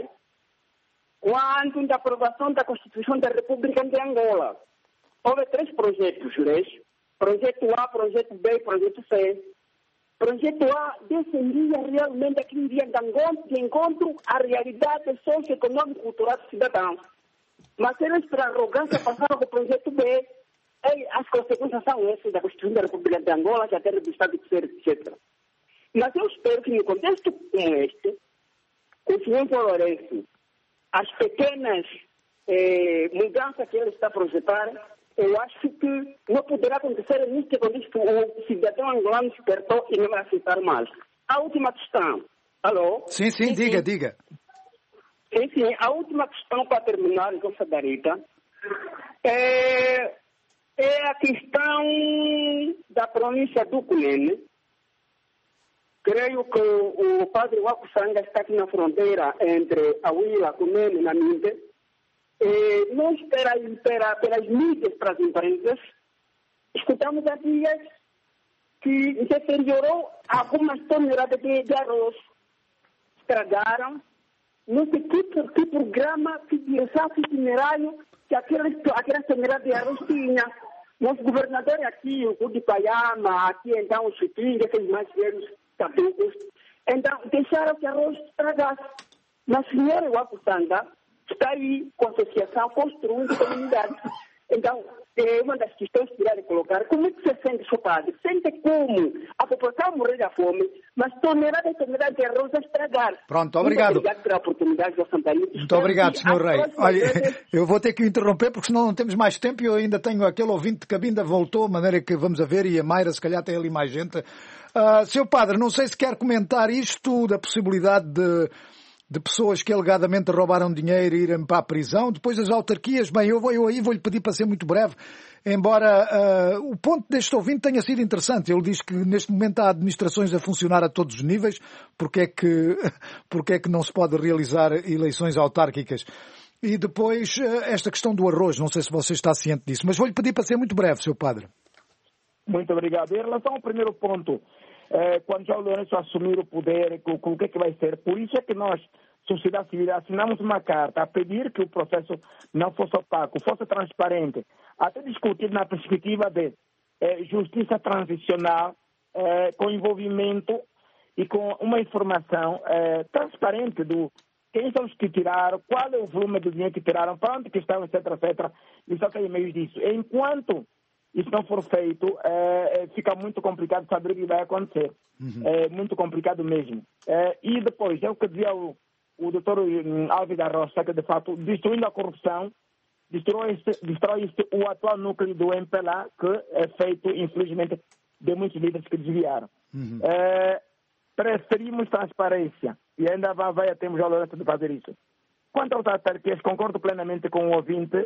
quando da aprovação da Constituição da República de Angola. Houve três projetos, leis. Projeto A, Projeto B e Projeto C. Projeto A defendia realmente aquele dia de encontro à realidade socioeconômica e cultural do cidadão. Mas eles, por arrogância, passaram para o Projeto B. E as consequências são essas da Constituição da República de Angola, que a terra do Estado, etcétera. Mas eu espero que, no contexto como este, o senhor Lourenço, as pequenas eh, mudanças que ele está a projetar, eu acho que não poderá acontecer nisso quando o cidadão angolano se despertou e não vai aceitar mais. A última questão. Alô? Sim, sim, sim diga, sim. diga. Sim, sim. A última questão para terminar, João Sadarita, é, é a questão da província do Cunene. Creio que o, o padre Wakusanga está aqui na fronteira entre a Willa, Cunene e Namibia. E nós, pela, pela, pelas mídias para as empresas, escutamos há dias que deteriorou algumas toneladas de, de arroz. Estragaram. Não sei que, que programa, que direção, que itinerário que aquelas, aquelas toneladas de arroz tinha. Nosso governador aqui, o de Paiama, aqui então o Chupinga, aqueles mais velhos caducos, então deixaram que arroz estragasse. Mas a senhora Wakusanga está aí com a associação construindo comunidade. Então, é uma das questões que irá colocar. Como é que você sente, seu padre? Sente como a população morrer da fome, mas tonelada e tonelada de arroz a estragar. Pronto, obrigado. Muito obrigado pela oportunidade, João Santarito. Muito obrigado, senhor Rei. Olha, eu vou ter que o interromper porque senão não temos mais tempo e eu ainda tenho aquele ouvinte de cabinda voltou, de maneira que vamos a ver, e a Mayra, se calhar tem ali mais gente. Uh, seu padre, não sei se quer comentar isto da possibilidade de de pessoas que alegadamente roubaram dinheiro e irem para a prisão. Depois as autarquias, bem, eu, vou, eu aí vou-lhe pedir para ser muito breve, embora uh, o ponto deste ouvinte tenha sido interessante. Ele diz que neste momento há administrações a funcionar a todos os níveis, porque é que, porque é que não se pode realizar eleições autárquicas. E depois esta questão do arroz, não sei se você está ciente disso, mas vou-lhe pedir para ser muito breve, senhor Padre. Muito obrigado. Em relação ao primeiro ponto, eh, quando João Lourenço assumir o poder, o, o que é que vai ser? Por isso é que nós, sociedade civil, assinamos uma carta a pedir que o processo não fosse opaco, fosse transparente, até discutir na perspectiva de eh, justiça transicional, eh, com envolvimento e com uma informação eh, transparente do quem são os que tiraram, qual é o volume do dinheiro que tiraram, para onde que estão, etc, etcétera. E só tem meios disso. Enquanto isso não for feito, é, fica muito complicado saber o que vai acontecer. Uhum. É muito complicado mesmo. É, e depois, é o que dizia o, o doutor Alves da Rocha, que de fato, destruindo a corrupção, destrói-se destrói o atual núcleo do M P L A, que é feito, infelizmente, de muitos líderes que desviaram. Uhum. É, preferimos transparência, e ainda vai, vai termos a Lourenço de fazer isso. Quanto aos autarquias, concordo plenamente com o ouvinte,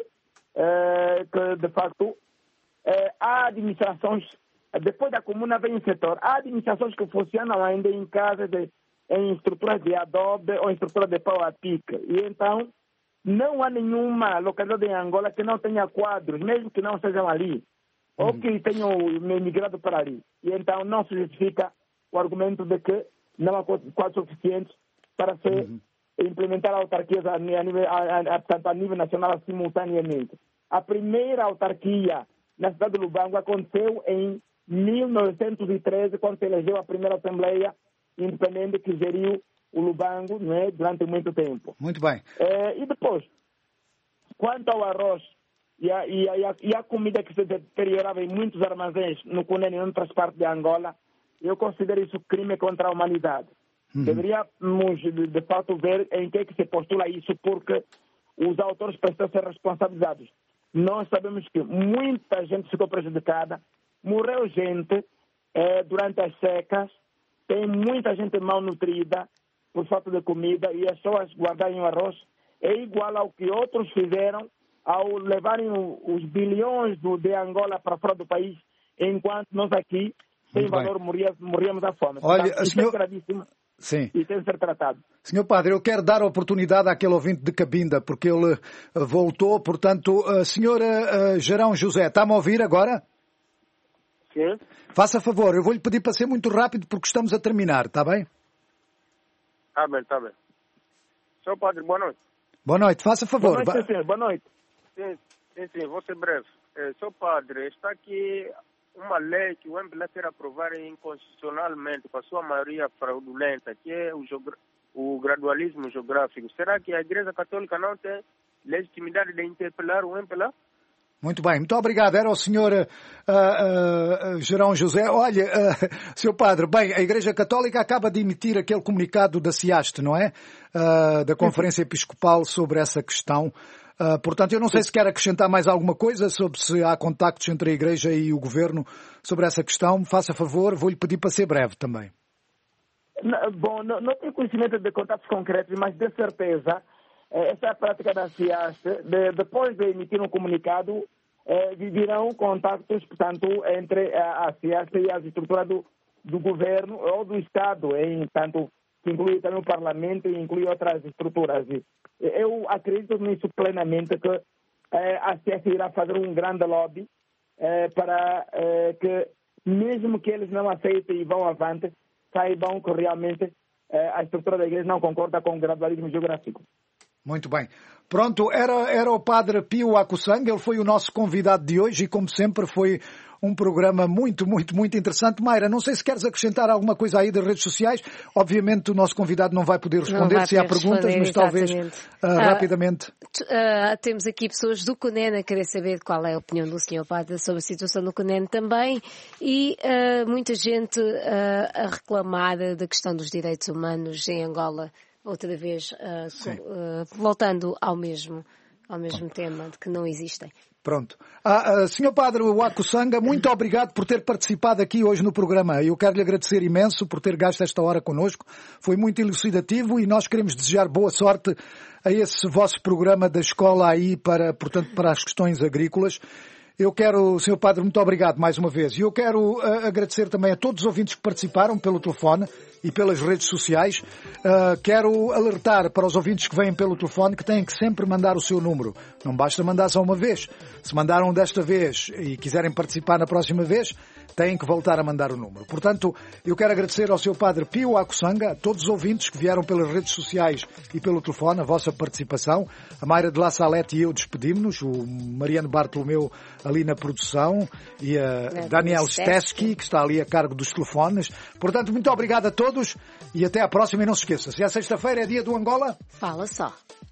é, que de facto, É, há administrações, depois da comuna vem o setor, há administrações que funcionam ainda em casa, de, em estruturas de adobe ou em estruturas de pau a pique. E então, não há nenhuma localidade em Angola que não tenha quadros, mesmo que não sejam ali, uhum. ou que tenham migrado para ali. E então, não se justifica o argumento de que não há quadros suficientes para se uhum. implementar autarquias a nível, a, a, a, a nível nacional simultaneamente. A primeira autarquia na cidade de Lubango aconteceu em mil novecentos e treze, quando se elegeu a primeira Assembleia Independente que geriu o Lubango, não é, durante muito tempo. Muito bem. É, e depois, quanto ao arroz e a, e, a, e a comida que se deteriorava em muitos armazéns no Cunene e em outras partes de Angola, eu considero isso crime contra a humanidade. Uhum. Deveríamos, de, de fato, ver em que, é que se postula isso, porque os autores precisam ser responsabilizados. Nós sabemos que muita gente ficou prejudicada, morreu gente eh, durante as secas, tem muita gente mal nutrida por falta de comida e as pessoas guardarem o arroz é igual ao que outros fizeram ao levarem o, os bilhões do, de Angola para fora do país, enquanto nós aqui, sem Muito valor, morria, morríamos à fome. Olha, Portanto, isso senhor... é gravíssimo. Sim. E tem de ser tratado. Senhor Padre, eu quero dar a oportunidade àquele ouvinte de Cabinda, porque ele voltou, portanto, a senhora Gerão José, está-me a ouvir agora? Sim. Faça favor, eu vou-lhe pedir para ser muito rápido porque estamos a terminar, está bem? Está bem, está bem. Senhor Padre, boa noite. Boa noite, faça favor. Boa noite, sim, boa noite. Sim, sim, sim, vou ser breve. É, senhor Padre, está aqui uma lei que o M P L A quer aprovar inconstitucionalmente, com a sua maioria fraudulenta, que é o, o gradualismo geográfico. Será que a Igreja Católica não tem legitimidade de interpelar o M P L A? Muito bem, muito obrigado. Era o senhor uh, uh, Gerão José. Olha, uh, senhor Padre, bem, a Igreja Católica acaba de emitir aquele comunicado da CIAST, não é? Uh, da Conferência Episcopal sobre essa questão. Uh, portanto, eu não sei se quer acrescentar mais alguma coisa sobre se há contactos entre a Igreja e o Governo sobre essa questão. Faça favor, vou-lhe pedir para ser breve também. Não, bom, não, não tenho conhecimento de contatos concretos, mas de certeza, eh, essa é a prática da CIAST. De, depois de emitir um comunicado, eh, virão contactos, portanto, entre a, a CIAST e as estruturas do, do Governo ou do Estado, em tanto que inclui também o Parlamento e inclui outras estruturas. Eu acredito nisso plenamente, que eh, a C S irá fazer um grande lobby eh, para eh, que, mesmo que eles não aceitem e vão avante, saibam que realmente eh, a estrutura da Igreja não concorda com o gradualismo geográfico. Muito bem. Pronto, era, era o Padre Pio Acussanga, ele foi o nosso convidado de hoje e, como sempre, foi um programa muito, muito, muito interessante. Mayra, não sei se queres acrescentar alguma coisa aí das redes sociais. Obviamente o nosso convidado não vai poder responder vai se há perguntas, mas talvez uh, uh, rapidamente. Uh, temos aqui pessoas do CUNEN a querer saber qual é a opinião do senhor Padre sobre a situação do CUNEN também e uh, muita gente uh, a reclamar da questão dos direitos humanos em Angola. Outra vez, uh, uh, voltando ao mesmo, ao mesmo Pronto. tema, de que não existem. Pronto. Ah, ah, senhor Padre Waco Sanga, muito obrigado por ter participado aqui hoje no programa. Eu quero lhe agradecer imenso por ter gasto esta hora connosco. Foi muito elucidativo e nós queremos desejar boa sorte a esse vosso programa da escola aí para, portanto, para as questões agrícolas. Eu quero, senhor Padre, muito obrigado mais uma vez. E eu quero uh, agradecer também a todos os ouvintes que participaram pelo telefone e pelas redes sociais. Uh, quero alertar para os ouvintes que vêm pelo telefone que têm que sempre mandar o seu número. Não basta mandar só uma vez. Se mandaram desta vez e quiserem participar na próxima vez, têm que voltar a mandar o número. Portanto, eu quero agradecer ao seu Padre Pio Acussanga, a todos os ouvintes que vieram pelas redes sociais e pelo telefone, a vossa participação. A Mayra de La Salete e eu despedimos-nos, o Mariano Bartolomeu ali na produção e a Daniel Stesky, que está ali a cargo dos telefones. Portanto, muito obrigado a todos e até à próxima. E não se esqueça, se é sexta-feira é dia do Angola, fala só.